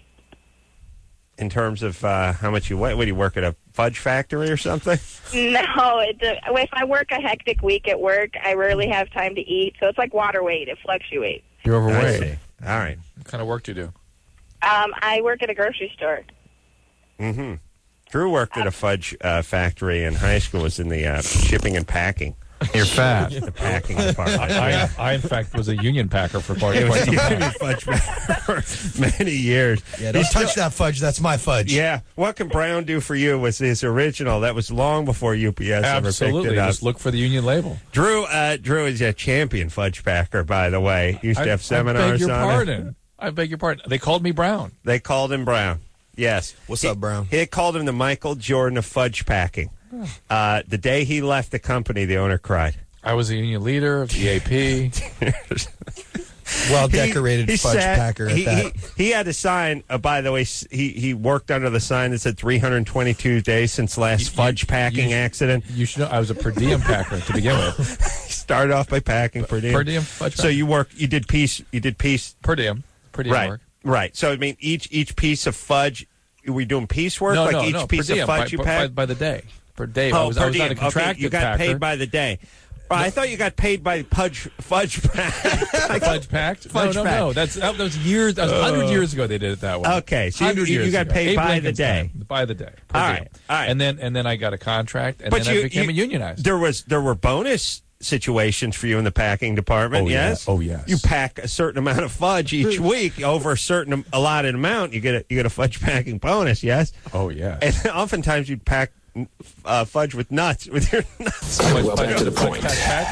In terms of how much you weigh, what do you work at a fudge factory or something? No, if I work a hectic week at work, I rarely have time to eat, so it's like water weight. It fluctuates. You're overweight. I see. All right. What kind of work do you do? I work at a grocery store. Mm-hmm. Drew worked at a fudge factory in high school. Was in the shipping and packing. You're fat. The packing department. I, in fact, was a union packer for quite He was some a time. union fudge packer for many years. Yeah, don't touch that fudge. That's my fudge. Yeah. What Can Brown Do For You was his original. That was long before UPS ever Absolutely. picked it up. Just look for the union label. Drew is a champion fudge packer, by the way. He used to have seminars I beg your on pardon. it. I beg your pardon. They called me Brown. They called him Brown. Yes. What's up, Brown? He called him the Michael Jordan of fudge packing. The day he left the company, the owner cried. I was a union leader of the AP. Well-decorated fudge packer at that. He had a sign, by the way, he worked under the sign that said 322 days since last fudge packing accident. You should know I was a per diem packer to begin with. He started off by packing per diem. Per diem fudge So packer. you did piece Per diem right, work. Right. So I mean each piece of fudge, are we doing piecework? No, like each piece per diem, of fudge you pack? by the day. Per day. Oh, I was per not diem. a contracted Okay, you got packer. paid by the day. I thought you got paid by fudge pack. Fudge packed? Fudge no. pack. That was years. That was 100 years ago. They did it that way. Okay, so 100 you years got ago. paid Abe by the Lincoln's day. time, by the day. Per All diem. right, all right. And then I got a contract, and then I became a unionized. There were bonus situations for you in the packing department. Oh, yeah. Yes. Oh, yes. You pack a certain amount of fudge each week over a certain allotted amount. You get a fudge packing bonus. Yes. Oh yeah. And oftentimes you'd pack fudge with nuts with your nuts. Well, back to the point.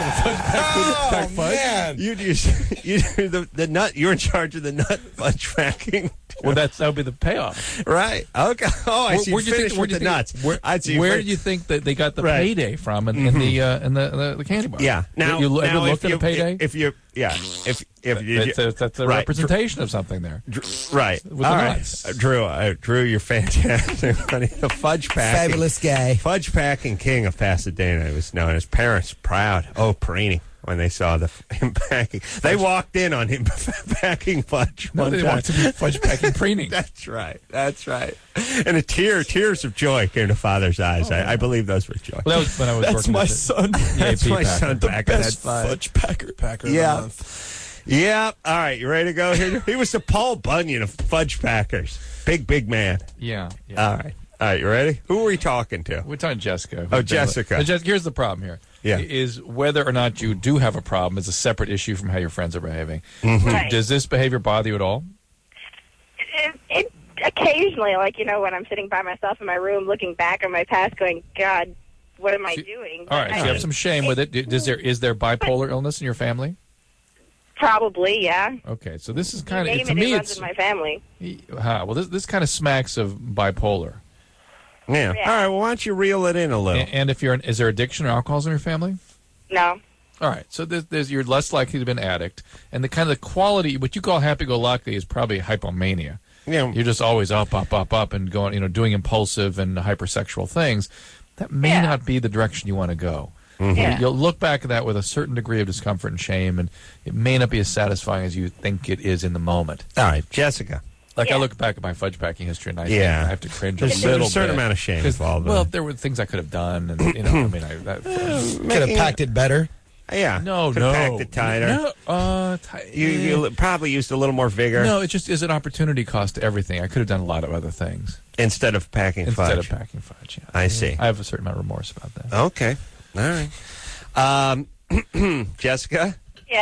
Oh man! You'd use the nut. You're in charge of the nut fudge packing. Well, that would be the payoff, right? Okay. Oh, I see. Where'd you Finish think, with the nuts. Where do you think that they got the Right. payday from in the candy bar? Yeah. Now, you ever looked at you, a payday? If you, that's a representation of something there. Right. With the All nuts. right. Drew, you're fantastic. Honey, the fudge packing. Fabulous guy. Fudge packing king of Pasadena. He was known. His parents proud. Oh, Perini. When they saw him packing, they walked in on him packing fudge. No, one they time. walked in fudge packing preening. That's right. And tears of joy came to Father's eyes. I believe those were joy. Well, that was when I was That's working my at the son. That's AP my packer. son The back best at that fudge packer of the month. Yeah. All right. You ready to go here? He was the Paul Bunyan of fudge packers. Big man. Yeah. All right. You ready? Who are we talking to? We're talking Jessica. Oh, Jessica. Here's the problem here. Yeah. Is whether or not you do have a problem is a separate issue from how your friends are behaving. Mm-hmm. Right. Does this behavior bother you at all? It occasionally, when I'm sitting by myself in my room looking back on my past going, God, what am I doing? All right, so you have some shame with it. Is there bipolar illness in your family? Probably, yeah. Okay, so this is kind of, Name to it, me, it runs it's, in my family. well, this kind of smacks of bipolar. Yeah. All right. Well, why don't you reel it in a little? And if is there addiction or alcoholism in your family? No. All right, so you're less likely to be an addict, and the kind of quality, what you call happy-go-lucky, is probably hypomania. Yeah. You're just always up, and going, doing impulsive and hypersexual things. That may not be the direction you want to go. Mm-hmm. Yeah. You'll look back at that with a certain degree of discomfort and shame, and it may not be as satisfying as you think it is in the moment. All right, Jessica. I look back at my fudge packing history, and I have to cringe There's a little bit. a certain amount of shame involved. Well, there were things I could have done, and Could have packed it better. Yeah. No, Could have packed it tighter. You probably used a little more vigor. No, it just is an opportunity cost to everything. I could have done a lot of other things. Instead of packing fudge. Instead of packing fudge, yeah. I see. I have a certain amount of remorse about that. Okay. All right. Jessica?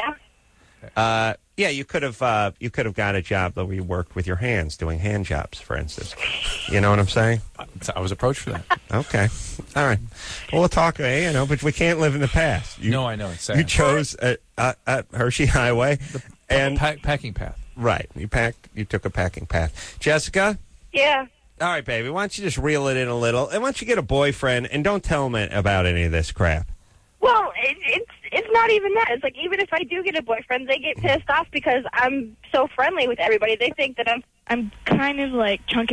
Yeah. Yeah, you could have got a job that we worked with your hands, doing hand jobs, for instance. You know what I'm saying? I was approached for that. Okay. All right. Well, we'll talk, but we can't live in the past. No, I know. It's sad. You chose Hershey Highway. And packing path. Right. You took a packing path. Jessica? Yeah. All right, baby. Why don't you just reel it in a little? And why don't you get a boyfriend and don't tell him about any of this crap? Well, it's not even that. It's like, even if I do get a boyfriend, they get pissed off because I'm so friendly with everybody. They think that I'm kind of like chunky.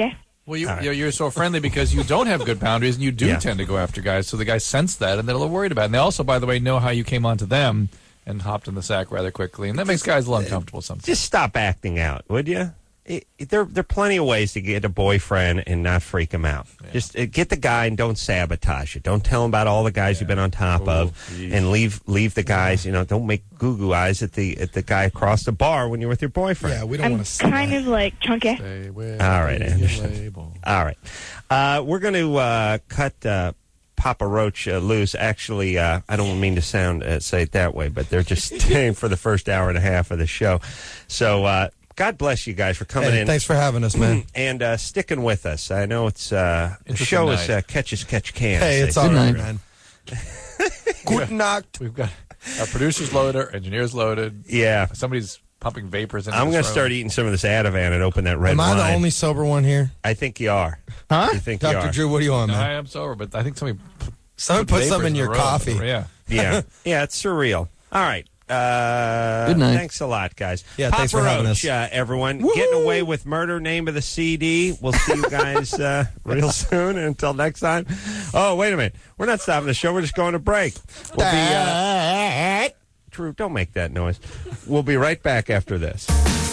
Well, you're so friendly because you don't have good boundaries, and you do tend to go after guys. So the guys sense that, and they're a little worried about it. And they also, by the way, know how you came onto them and hopped in the sack rather quickly, and that makes guys a little uncomfortable sometimes. Just stop acting out, would you? There are plenty of ways to get a boyfriend and not freak him out. Yeah. Just get the guy and don't sabotage it. Don't tell him about all the guys you've been on top of, and leave the guys. Don't make goo eyes at the guy across the bar when you're with your boyfriend. Yeah, we don't want to see kind of like chunky. All right, Anderson. All right, we're going to cut Papa Roach loose. Actually, I don't mean to say it that way, but they're just staying for the first hour and a half of the show. So. God bless you guys for coming in. Thanks for having us, man. And sticking with us. I know it's the show is catch as catch can. Hey, it's all right, man. Good night. We've got our producers loaded, our engineers loaded. Yeah. Somebody's pumping vapors in. I'm going to start eating some of this Ativan and open that red wine. Am I the only sober one here? I think you are. Huh? You think Dr. you are. Drew, what are you on, man? I am sober, but I think somebody put some in your coffee. Yeah. Yeah, it's surreal. All right. Good night. Thanks a lot, guys. Yeah, thanks for having us. Everyone. Woo-hoo! Getting Away with Murder, name of the CD. We'll see you guys real soon. And until next time. Oh, wait a minute. We're not stopping the show. We're just going to break. We'll be Drew, don't make that noise. We'll be right back after this.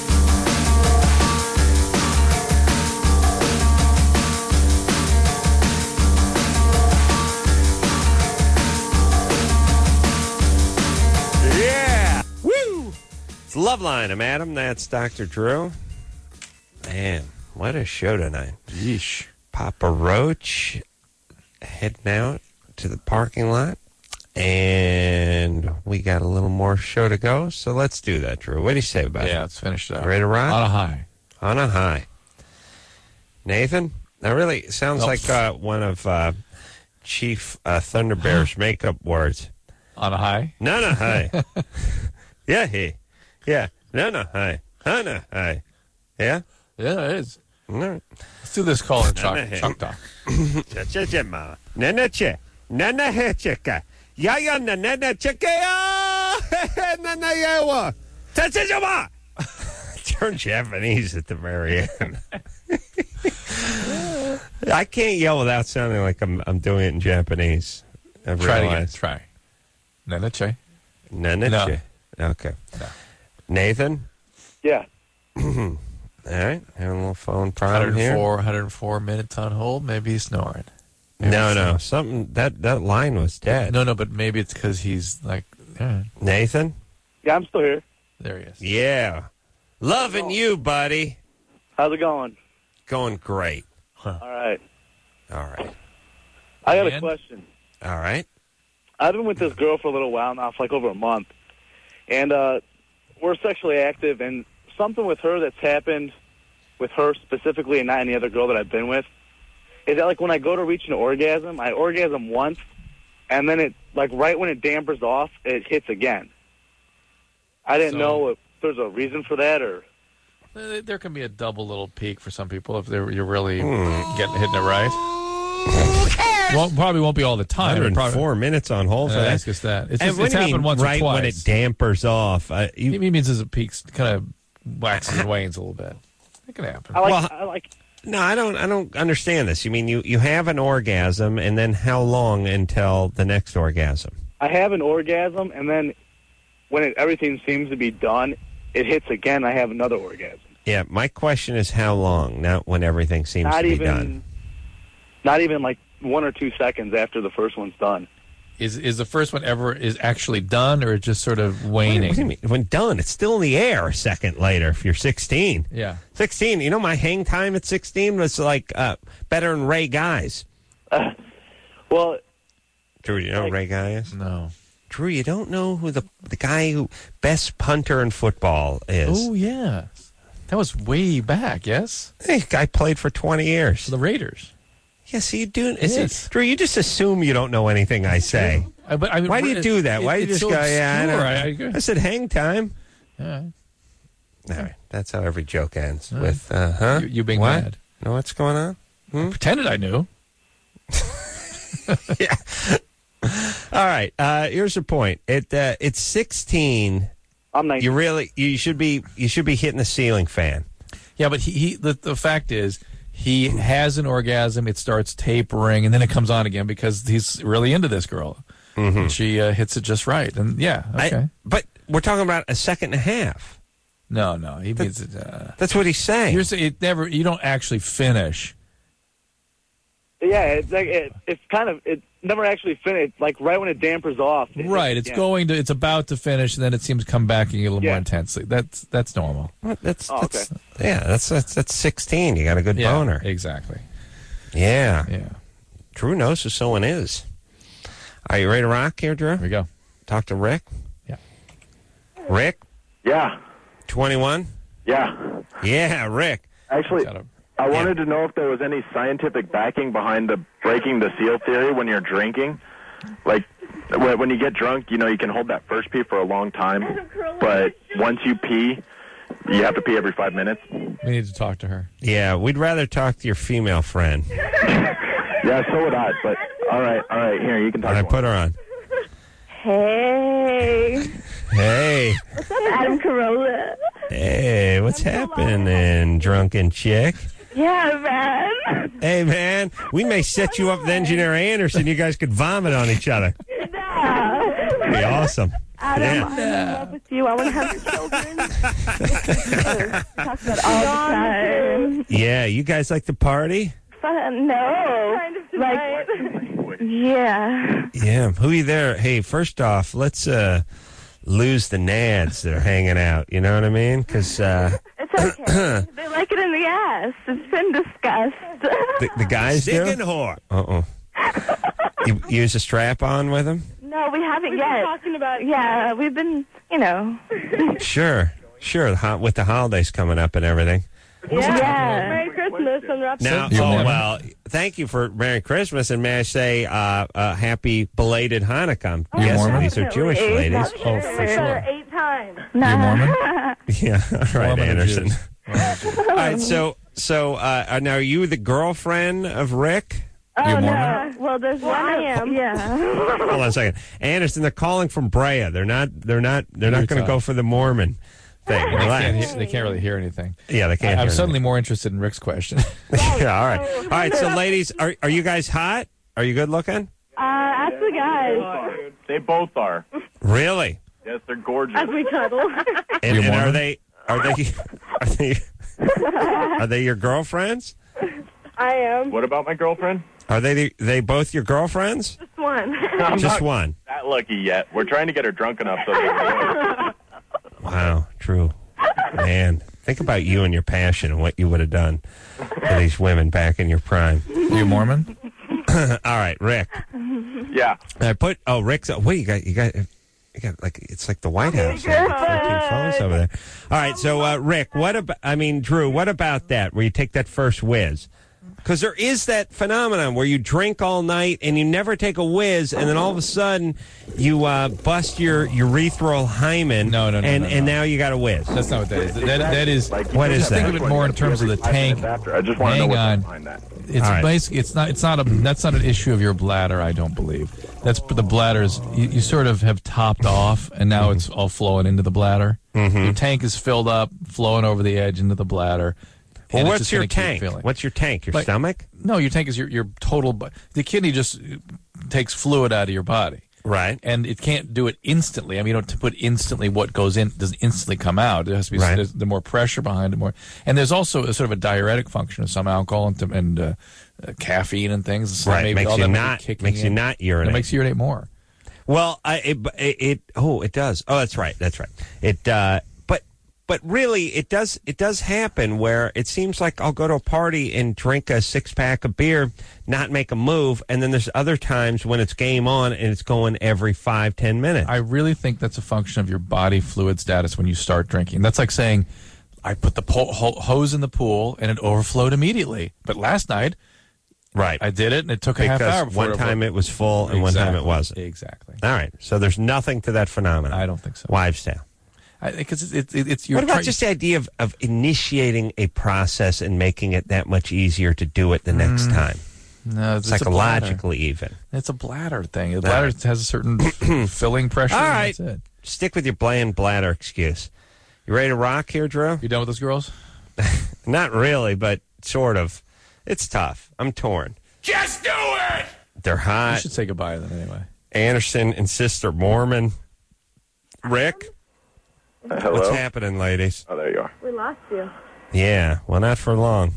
It's Loveline. I'm Adam. That's Dr. Drew. Man, what a show tonight. Yeesh. Papa Roach heading out to the parking lot. And we got a little more show to go. So let's do that, Drew. What do you say about it? Yeah, let's finish it up. Ready to rock? On a high. On a high. Nathan? That really sounds like one of Chief Thunder Bear's makeup words. On a high? No, high. Yeah, he. Yeah. No, hi. No, hi. Yeah? Yeah, it is. All right. Let's do this call in Chuck Talk. Nana che. Nana hecheka. Yaya nana chekea. Nana yawa. Tachajama. Turn Japanese at the very end. I can't yell without sounding like I'm doing it in Japanese. Try it again. Try. Nana che. Nana che. Okay. No. Nathan? Yeah. All right. Having a little phone problem here. 104 minutes on hold. Maybe he's snoring. No. Something that line was dead. No, but maybe it's because he's like. Nathan? Yeah, I'm still here. There he is. Yeah. Loving you, buddy. How's it going? Going great. All right. I got a question. All right. I've been with this girl for a little while now, for like over a month. And we're sexually active, and something with her that's happened with her specifically and not any other girl that I've been with is that, like, when I go to reach an orgasm, I orgasm once, and then it, like, right when it dampers off, it hits again. I didn't know if there's a reason for that, or... There can be a double little peak for some people if you're really hitting it right. Probably won't be all the time. 104 minutes on hold for that. Ask us that. It's happened once or twice. Right when it dampers off. He means as it peaks, kind of waxes and wanes a little bit. It can happen. No, I don't understand this. You mean you have an orgasm, and then how long until the next orgasm? I have an orgasm, and then when everything seems to be done, it hits again. I have another orgasm. Yeah, my question is how long, not when everything seems to be done. Not even like 1 or 2 seconds after the first one's done. Is the first one ever actually done, or just sort of waning? What do you mean? When done, it's still in the air a second later if you're 16. Yeah. 16. You know, my hang time at 16 was like better than Ray Guy's. Well, Drew, you know who Ray Guy is? No. Drew, you don't know who the guy who best punter in football is? Oh, yeah. That was way back, yes? Hey, guy played for 20 years. For the Raiders. Yes, you do. Drew, you just assume you don't know anything I say. Why do you do that? Why do you just go, I said hang time. Yeah. All right. That's how every joke ends with, You being what? mad. Know what's going on? I pretended I knew. Yeah. All right. Here's the point. It's 16. I'm 19. You should be hitting the ceiling fan. Yeah, but the fact is, he has an orgasm, it starts tapering, and then it comes on again because he's really into this girl. And she hits it just right. And yeah, okay. But we're talking about a second and a half. No, he means it. That's what he's saying. You're saying you don't actually finish. Yeah, it's like it never actually finished. Like right when it dampers off. Right, it's about to finish, and then it seems to come back a little more intensely. That's normal. That's 16. You got a good boner. Exactly. Yeah. Drew knows who someone is. Are you ready to rock here, Drew? Here we go. Talk to Rick. Yeah. Rick. Yeah. 21. Yeah. Yeah, Rick. Actually, I wanted to know if there was any scientific backing behind the breaking the seal theory when you're drinking. Like, when you get drunk, you can hold that first pee for a long time, but once you pee, you have to pee every 5 minutes. We need to talk to her. Yeah, we'd rather talk to your female friend. Yeah, so would I, but all right, here, you can talk to her. Put her on. Hey. Hey. What's up, Adam Carolla? Hey, what's happening, drunken chick? Yeah, man. Hey, man, we may set you up with Engineer Anderson. You guys could vomit on each other. That'd be awesome. Adam, I'm in love with you. I want to have children. Talk about it all the time. Yeah, you guys like to party? No. Like, yeah. Yeah, who you there? Hey, first off, let's lose the nads that are hanging out. You know what I mean? Because it's okay. They like it in the ass. It's been discussed. the guys do? Dick and whore. You use a strap on with them? No, we haven't yet. Talking about yeah, we've been, Sure. With the holidays coming up and everything. Yeah. Merry Christmas and wrap Now, well, thank you for Merry Christmas, and may I say happy belated Hanukkah. Yes, these are Jewish ladies. Oh, for sure. 8 times. You're Mormon? Yeah, all right, Anderson. All right, so now are you the girlfriend of Rick? Oh, no. Well, there's one I am. Yeah. Hold on a second. Anderson, they're calling from Brea. They're not going to go for the Mormon thing. They can't really hear anything. Yeah, they can't. I'm suddenly more interested in Rick's question. Yeah, all right. All right, so ladies, are you guys hot? Are you good looking? Ask the guys. They both are. Really? Yes, they're gorgeous. As we cuddle. And are they your girlfriends? I am. What about my girlfriend? Are they both your girlfriends? Just one. I'm Just not one. That lucky yet. We're trying to get her drunk enough so that Wow, true. Man, think about you and your passion and what you would have done to these women back in your prime. You Mormon? All right, Rick. Yeah. Rick's. Wait, you got like it's like the White House. 14 phones over there. All right, so Rick, Drew, what about that? Where you take that first whiz? Because there is that phenomenon where you drink all night and you never take a whiz, and then all of a sudden you bust your urethral hymen. No. And now you got a whiz. That's not what that is. That is. What is that? Think of it more in terms of the tank. I just want to know what's behind that. It's basically that's not an issue of your bladder. I don't believe that's the bladder's. You sort of have topped off, and now it's all flowing into the bladder. Your tank is filled up, flowing over the edge into the bladder. Well, what's your tank? What's your tank? Your stomach? No, your tank is your total. The kidney just takes fluid out of your body. Right. And it can't do it instantly. I mean, you don't put instantly what goes in doesn't instantly come out. It has to be the more pressure behind it. More. And there's also a sort of a diuretic function of some alcohol and caffeine and things. So right. Makes you not urinate. It makes you urinate more. Well, it does. Oh, that's right. But really, it does happen where it seems like I'll go to a party and drink a 6-pack of beer, not make a move, and then there's other times when it's game on and it's going every 5-10 minutes. I really think that's a function of your body fluid status when you start drinking. That's like saying, I put the hose in the pool and it overflowed immediately. But last night, I did it and it took a half hour before one time it was full and one time it wasn't. Exactly. All right. So there's nothing to that phenomenon. I don't think so. Wives' tale. Because it's your. What about just the idea of initiating a process and making it that much easier to do it the next time? No, it's psychologically even. It's a bladder thing. The bladder has a certain filling pressure. All right, that's it. Stick with your bland bladder excuse. You ready to rock here, Drew? You done with those girls? Not really, but sort of. It's tough. I'm torn. Just do it! They're hot. You should say goodbye to them anyway. Anderson and Sister Mormon. Rick? Hello? What's happening, ladies? Oh, there you are. We lost you. Yeah, well, not for long.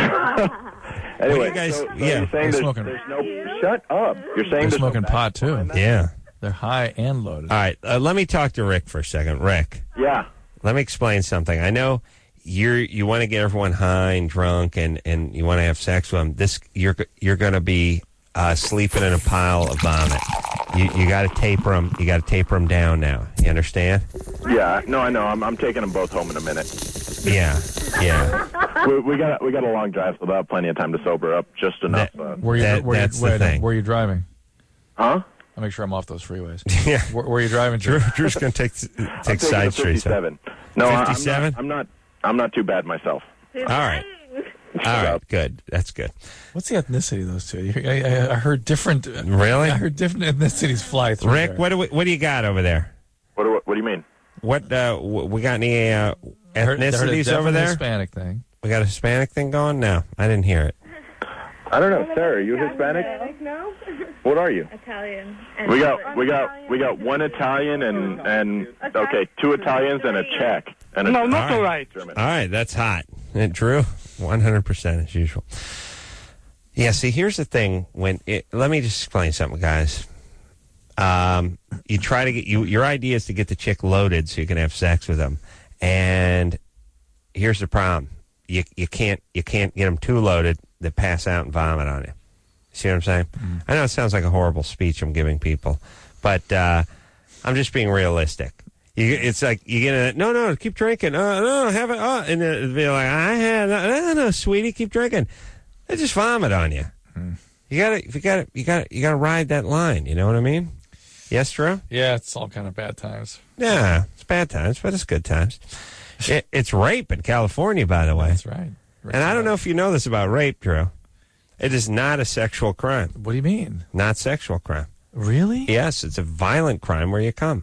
Anyway, What do you guys? so yeah, you're saying there's no... Shut up. You're saying They're there's smoking no pot too. Yeah. They're high and loaded. All right, let me talk to Rick for a second. Rick, Yeah. let me explain something. I know you want to get everyone high and drunk, and you want to have sex with them. You're going to be sleeping in a pile of vomit. You got to taper them. You got to taper them down now. You understand? Yeah. No, I know. I'm taking them both home in a minute. Yeah. We got a long drive, so they'll have plenty of time to sober up. Just enough. That's the thing. Where are you driving? Huh? I'll make sure I'm off those freeways. Yeah. Where are you driving to? Drew's going to take side streets. 57. No, 57? I'm not too bad myself. All right. All right, good. That's good. What's the ethnicity of those two? I heard different. Really? I heard different ethnicities fly through. Rick, there. what do you got over there? What do you mean? What we got any ethnicities over there? Hispanic thing. We got a Hispanic thing going? No, I didn't hear it. I don't know, Sarah. Are you Hispanic? No. What are you? Italian. We got one Italian and okay, 2 Italians and a Czech. And No, not all right. All right, that's hot. Drew, 100% as usual. Yeah, see, here's the thing. Let me just explain something, guys. You try to get your idea is to get the chick loaded so you can have sex with them, and here's the problem: you can't get them too loaded. They pass out and vomit on you. See what I'm saying? Mm. I know it sounds like a horrible speech I'm giving people, but I'm just being realistic. It's like you get in it. No, keep drinking. No, have it. And then it'll be like, no, sweetie, keep drinking. They just vomit on you. Mm. You gotta ride that line. You know what I mean? Yes, Drew? Yeah, it's all kind of bad times. Yeah, it's bad times, but it's good times. It's rape in California, by the way. That's right. And I don't know if you know this about rape, Drew. It is not a sexual crime. What do you mean? Not sexual crime. Really? Yes, it's a violent crime where you come.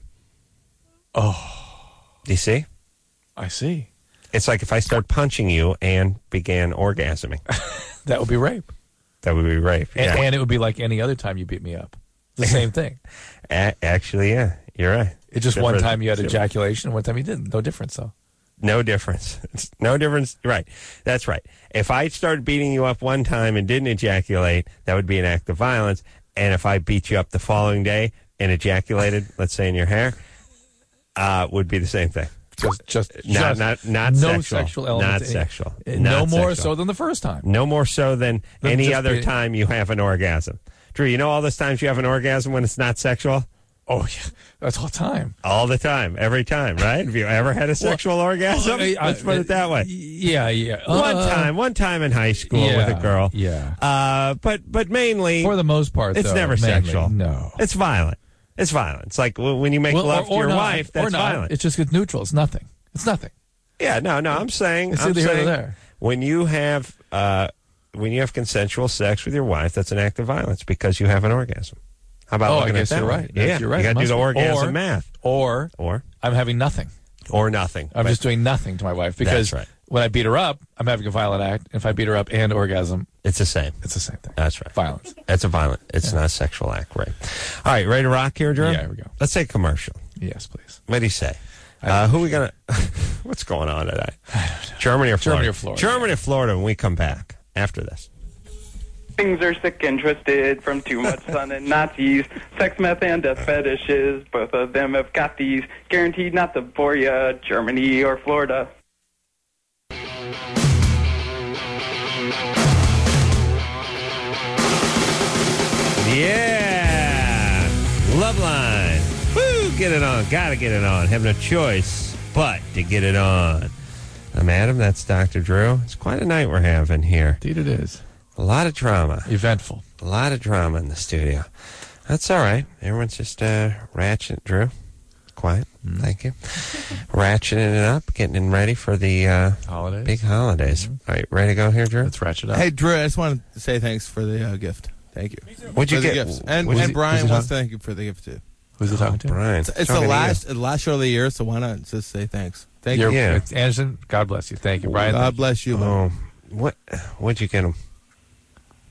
Oh. Do you see? I see. It's like if I start punching you and began orgasming. That would be rape. That would be rape. Yeah. And it would be like any other time you beat me up. The same thing. Actually, yeah, you're right. It's just one time you had ejaculation, one time you didn't. No difference, though. No difference. It's no difference. Right. That's right. If I started beating you up one time and didn't ejaculate, that would be an act of violence. And if I beat you up the following day and ejaculated, let's say in your hair, would be the same thing. Just not no sexual. sexual element. Not sexual. No more so than the first time. No more so than any other time you have an orgasm. Drew, you know all those times you have an orgasm when it's not sexual? Oh, yeah. That's all the time. All the time. Every time, right? Have you ever had a sexual orgasm? Let's put it that way. Yeah. One time in high school with a girl. Yeah. But mainly, for the most part, it's never mainly, sexual. No. It's violent. It's violent. It's like when you make love to your wife, that's violent. It's just neutral. It's nothing. It's nothing. Yeah, no, I'm saying. It's either here or there. When you have consensual sex with your wife, that's an act of violence because you have an orgasm. How about looking I guess at that? You're right. Yeah, you're right. You got to do the orgasm math. Or I'm having nothing. Or nothing. I'm just doing nothing to my wife because when I beat her up, I'm having a violent act. If I beat her up and orgasm, it's the same. It's the same thing. That's right. Violence. It's It's not a sexual act, right? All right, ready to rock here, Drew? Yeah, here we go. Let's take a commercial. Yes, please. What do you say? Who are we going to... What's going on today? I don't know. Germany or Florida? Germany or Florida when we come back after this. Things are sick and twisted from too much sun and Nazis. Sex, meth, and death fetishes. Both of them have got these. Guaranteed not to bore ya. Germany or Florida. Yeah! Love line. Woo! Get it on. Gotta get it on. Have no choice but to get it on. I'm Adam. That's Dr. Drew. It's quite a night we're having here. Indeed it is. A lot of drama. Eventful. A lot of drama in the studio. That's all right. Everyone's just ratcheting. Drew, quiet. Thank you. Ratcheting it up, getting ready for the holidays. Big holidays. All right, ready to go here, Drew? Let's ratchet up. Hey, Drew, I just wanted to say thanks for the gift. Thank you. What'd you get? Gifts. And Brian wants to thank you for the gift, too. Who's he talking to? Brian. It's the last show of the year, so why not just say thanks? Thank you. Yeah. Anderson, God bless you. Thank you, Brian. God bless you. Oh, what'd you get him?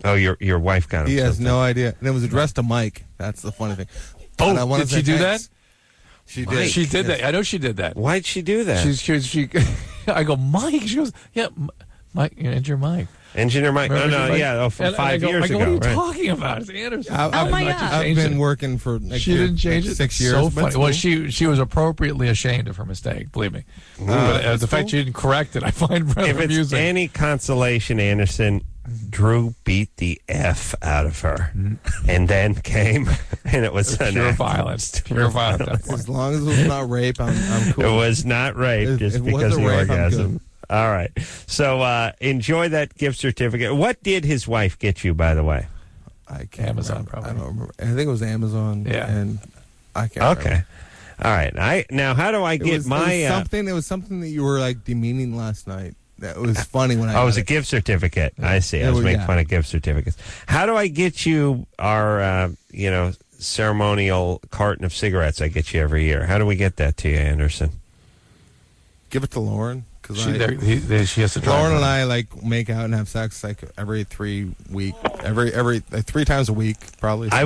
Oh, your wife got him. He has something. no idea. And it was addressed to Mike. That's the funny thing. And I Oh, wanna did say she do thanks. that? She did. She did that. I know she did that. Why'd she do that? She I go, Mike. She goes, yeah, Mike, Engineer Mike. Engineer Mike. Oh, Remember no, Mike? yeah, from And 5 years I go, ago. what are you right. talking about? It's Anderson. I've been working for like, She didn't change it. 6 years. So but funny. it's Well, cool. she was appropriately ashamed of her mistake. Believe me. But the fact she didn't correct it, I find rather If it's amusing. any consolation, Anderson, Drew beat the F out of her, and then came, and it was pure violence. Pure violence. As long as it was not rape, I'm cool. It was not rape, If just it was because a of the rape, I'm orgasm. good. All right. So enjoy that gift certificate. What did his wife get you, by the way? I can't Amazon, remember. probably. I don't remember. I think it was Amazon. Yeah. And I can't Okay. remember. All right. Now, how do I get It was my... something. It was something that you were like demeaning last night. That was funny when I. Oh, it was got a gift certificate. I see. I was making fun of gift certificates. How do I get you our, ceremonial carton of cigarettes I get you every year? How do we get that to you, Anderson? Give it to Lauren because She has to drive. Lauren and home. I like make out and have sex like every 3 week, every like 3 times a week probably. I so.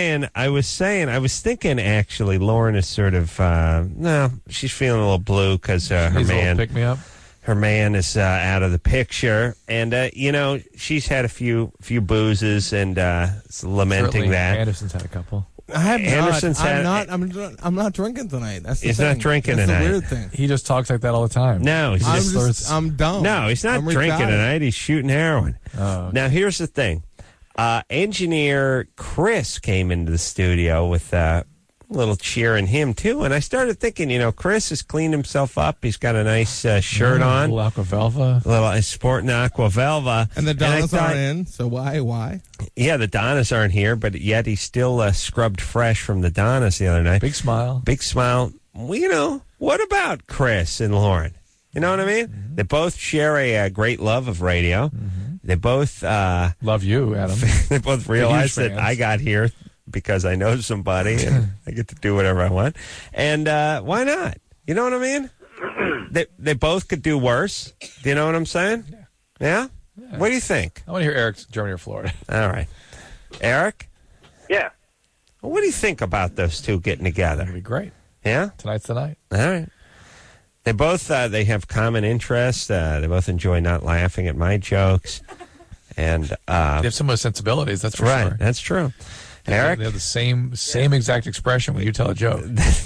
was thinking actually Lauren is sort of, she's feeling a little blue because her Needs a little man. pick me up. Her man is out of the picture, and she's had a few boozes and is lamenting Certainly that. Anderson's had a couple. I have Anderson's not. had- I'm not drinking tonight. That's the He's thing. not drinking That's tonight. the weird thing. He just talks like that all the time. No, I'm dumb. No, he's not I'm drinking retarded. tonight. He's shooting heroin. Oh, okay. Now, here's the thing. Engineer Chris came into the studio with a little cheer in him, too. And I started thinking, Chris has cleaned himself up. He's got a nice shirt on. A little Aquavelva. He's sporting Aquavelva. And the I Donnas thought- aren't in, so why? Yeah, the Donnas aren't here, but yet he's still scrubbed fresh from the Donnas the other night. Big smile. Big smile. Well, what about Chris and Lauren? You know what I mean? Mm-hmm. They both share a great love of radio. Mm-hmm. They both love you, Adam. they both realize huge that fans. I got here because I know somebody and I get to do whatever I want. And why not? You know what I mean? They both could do worse. Do you know what I'm saying? Yeah? What do you think? I want to hear Eric's Germany or Florida. All right. Eric? Yeah. What do you think about those two getting together? That'd be great. Yeah? Tonight's the night. All right. They both they have common interests. They both enjoy not laughing at my jokes. And They have similar sensibilities, that's for right, sure. that's true. Eric? They have the same exact expression when you tell a joke.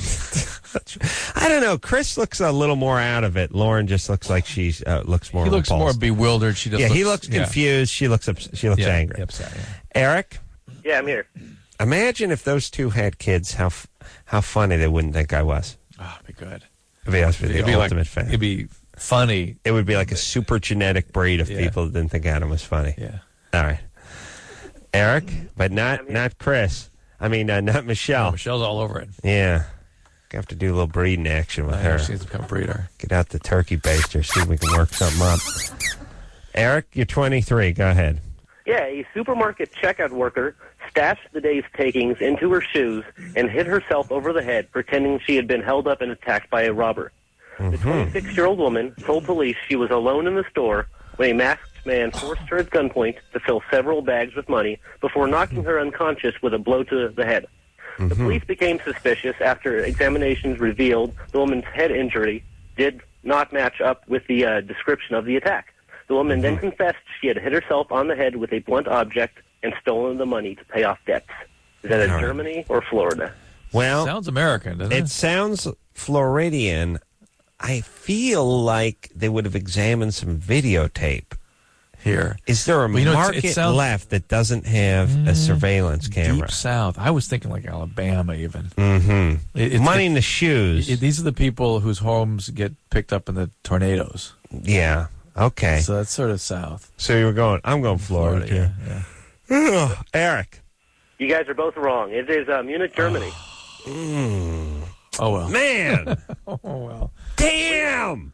I don't know. Chris looks a little more out of it. Lauren just looks like she looks more He looks repulsed. more bewildered. She doesn't. He looks confused. She looks angry. Upset, yeah. Eric? Yeah, I'm here. Imagine if those two had kids, how funny they wouldn't think I was. Oh, it'd be good. To be honest with you, It'd be ultimate like, fan. It'd be funny. It would be like a super genetic breed of people that didn't think Adam was funny. Yeah. All right. Eric, but not Chris. I mean, not Michelle. Oh, Michelle's all over it. Yeah. Have to do a little breeding action with her. She needs to become a breeder. Get out the turkey baster, see if we can work something up. Eric, you're 23. Go ahead. Yeah, a supermarket checkout worker stashed the day's takings into her shoes and hit herself over the head, pretending she had been held up and attacked by a robber. The 26-year-old woman told police she was alone in the store when a masked man forced her at gunpoint to fill several bags with money before knocking her unconscious with a blow to the head. The police became suspicious after examinations revealed the woman's head injury did not match up with the description of the attack. The woman then confessed she had hit herself on the head with a blunt object and stolen the money to pay off debts. Is that in Germany or Florida? Well, sounds American, doesn't it? It sounds Floridian. I feel like they would have examined some videotape. Here. Is there a market left that doesn't have a surveillance camera? Deep South. I was thinking like Alabama even. Mm-hmm. Money in the shoes. These are the people whose homes get picked up in the tornadoes. Yeah. Okay. So that's sort of South. So you were going, I'm going Florida. Yeah. Eric. You guys are both wrong. It is Munich, Germany. Oh, well. Man. Oh, well. Damn.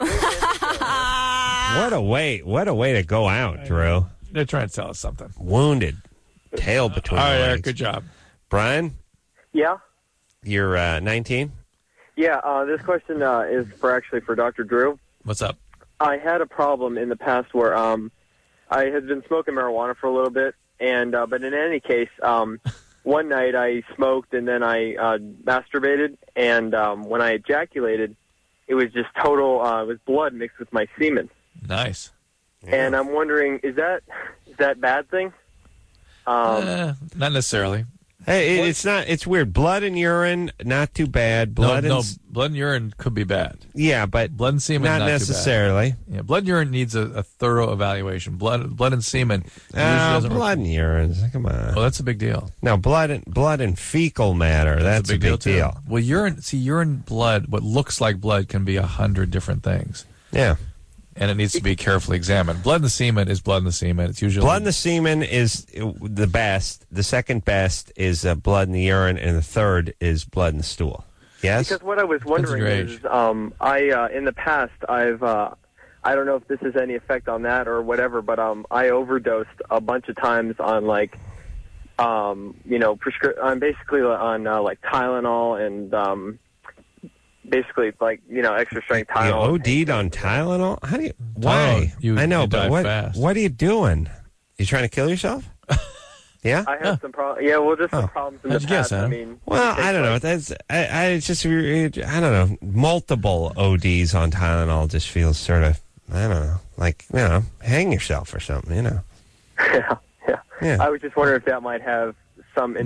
What a way to go out, Drew. They're trying to tell us something. Wounded. Tail between All right, the legs. Eric, good job. Brian, Yeah? you're 19? Yeah, this question is for Dr. Drew. What's up? I had a problem in the past where I had been smoking marijuana for a little bit, and but in any case, one night I smoked and then I masturbated, and when I ejaculated, it was just total. It was blood mixed with my semen. Nice. And I'm wondering, is that a bad thing? Not necessarily. Hey, it's not. It's weird. Blood and urine, not too bad. Blood blood and urine could be bad. Yeah, but blood and semen not necessarily. Too bad. Yeah, blood and urine needs a thorough evaluation. Blood and semen usually doesn't. Blood and urine. Come on. Oh, that's a big deal. No, blood and fecal matter. That's a big deal. Well, urine, blood. What looks like blood can be 100 different things. Yeah. And it needs to be carefully examined. Blood in the semen is blood in the semen. It's usually blood in the semen is the best. The second best is blood in the urine, and the third is blood in the stool. Yes. Because what I was wondering is, I in the past I've I don't know if this has any effect on that or whatever, but I overdosed a bunch of times on like I'm basically on like Tylenol and basically, like, extra strength Tylenol. You OD'd on Tylenol? How do you? Why? I know, but what are you doing? You trying to kill yourself? Yeah. I had some problems. Yeah, well, just some problems in the past. I mean, I don't know. That's it's just I don't know. Multiple ODs on Tylenol just feels sort of I don't know, like hang yourself or something. Yeah. I was just wondering if that might have some.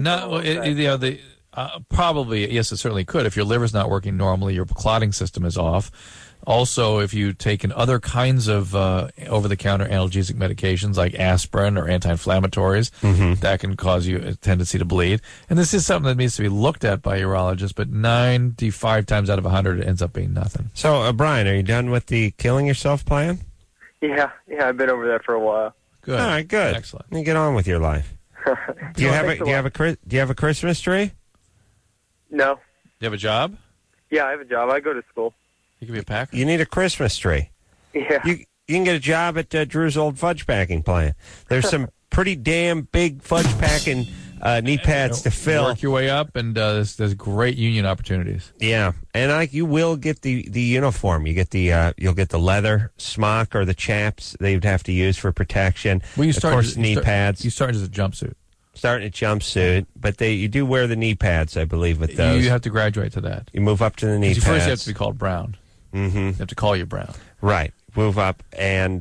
Probably, yes, it certainly could. If your liver's not working normally, your clotting system is off. Also, if you've taken other kinds of over-the-counter analgesic medications like aspirin or anti-inflammatories, that can cause you a tendency to bleed. And this is something that needs to be looked at by urologists, but 95 times out of 100, it ends up being nothing. So, Brian, are you done with the killing yourself plan? Yeah, I've been over that for a while. Good. All right, good. Excellent. You get on with your life. Do you have a Christmas tree? No. Do you have a job? Yeah, I have a job. I go to school. You can be a packer? You need a Christmas tree. Yeah. You can get a job at Drew's old fudge packing plant. There's some pretty damn big fudge packing knee pads to fill. Work your way up, and there's great union opportunities. Yeah, and you will get the uniform. You get you'll get the leather smock or the chaps they'd have to use for protection. Well, of course, knee pads. You start as a jumpsuit. Starting a jumpsuit, but you do wear the knee pads, I believe, with those. You have to graduate to that. You move up to the knee pads. First, you have to be called Brown. Mm-hmm. You have to call you Brown. Right. Move up. And,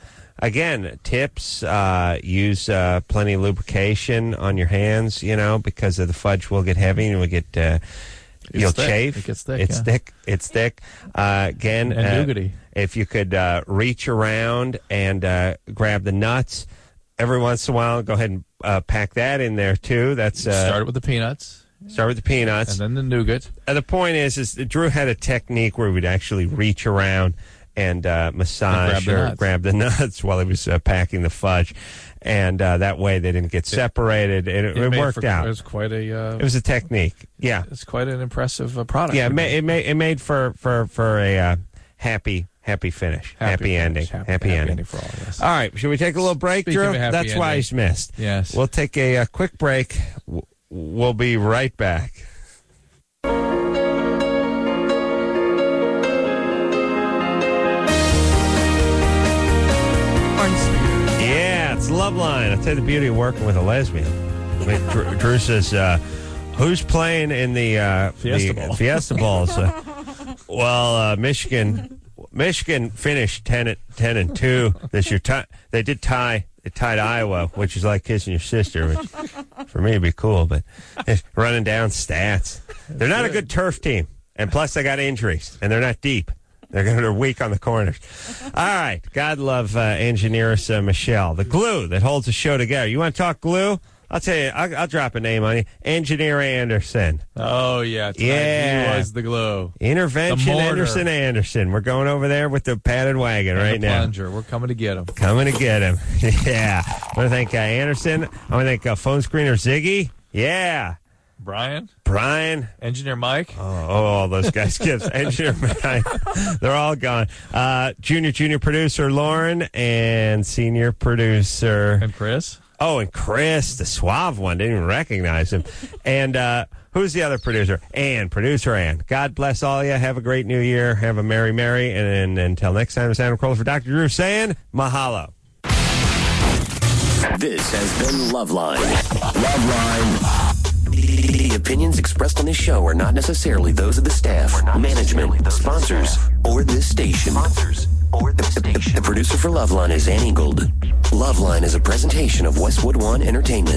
again, tips, use plenty of lubrication on your hands, because of the fudge will get heavy and will get, you'll chafe. It gets thick. It's thick. It's thick. Again, and nougaty. If you could reach around and grab the nuts, every once in a while, go ahead and pack that in there, too. That's start with the peanuts. Start with the peanuts. And then the nougat. And the point is Drew had a technique where we'd actually reach around and massage or grab the nuts while he was packing the fudge. And that way they didn't get separated. It worked out. It was quite a... it was a technique. Yeah. It's quite an impressive product. Yeah, it made for a happy finish. Happy ending. Happy ending for all, yes. All right. Should we take a little break, Drew? That's why he's missed. Yes. We'll take a quick break. We'll be right back. Yeah, it's Loveline. I'll tell you the beauty of working with a lesbian. Drew says, who's playing in the Fiesta Balls? Michigan finished 10-2 this year. They did tie. They tied Iowa, which is like kissing your sister, which for me would be cool. But running down stats, they're not a good turf team, and plus they got injuries, and they're not deep. They're weak on the corners. All right, God love engineeress Michelle, the glue that holds the show together. You want to talk glue? I'll tell you, I'll drop a name on you. Engineer Anderson. Oh, yeah. Yeah. He was the glue. Intervention Anderson. We're going over there with the padded wagon right now. Plunger. We're coming to get him. Yeah. I want to thank Anderson. I want to thank phone screener Ziggy. Yeah. Brian. Engineer Mike. Oh, all those guys' gifts. Engineer Mike. They're all gone. Junior producer Lauren and senior producer. And Chris. Oh, and Chris, the suave one, didn't even recognize him. And who's the other producer? Producer Ann. God bless all of you. Have a great new year. Have a merry. And until next time, it's Adam Carolla for Dr. Drew saying mahalo. This has been Loveline. Loveline. The opinions expressed on this show are not necessarily those of the staff, management, sponsors, or this station. The producer for Loveline is Annie Gold. Loveline is a presentation of Westwood One Entertainment.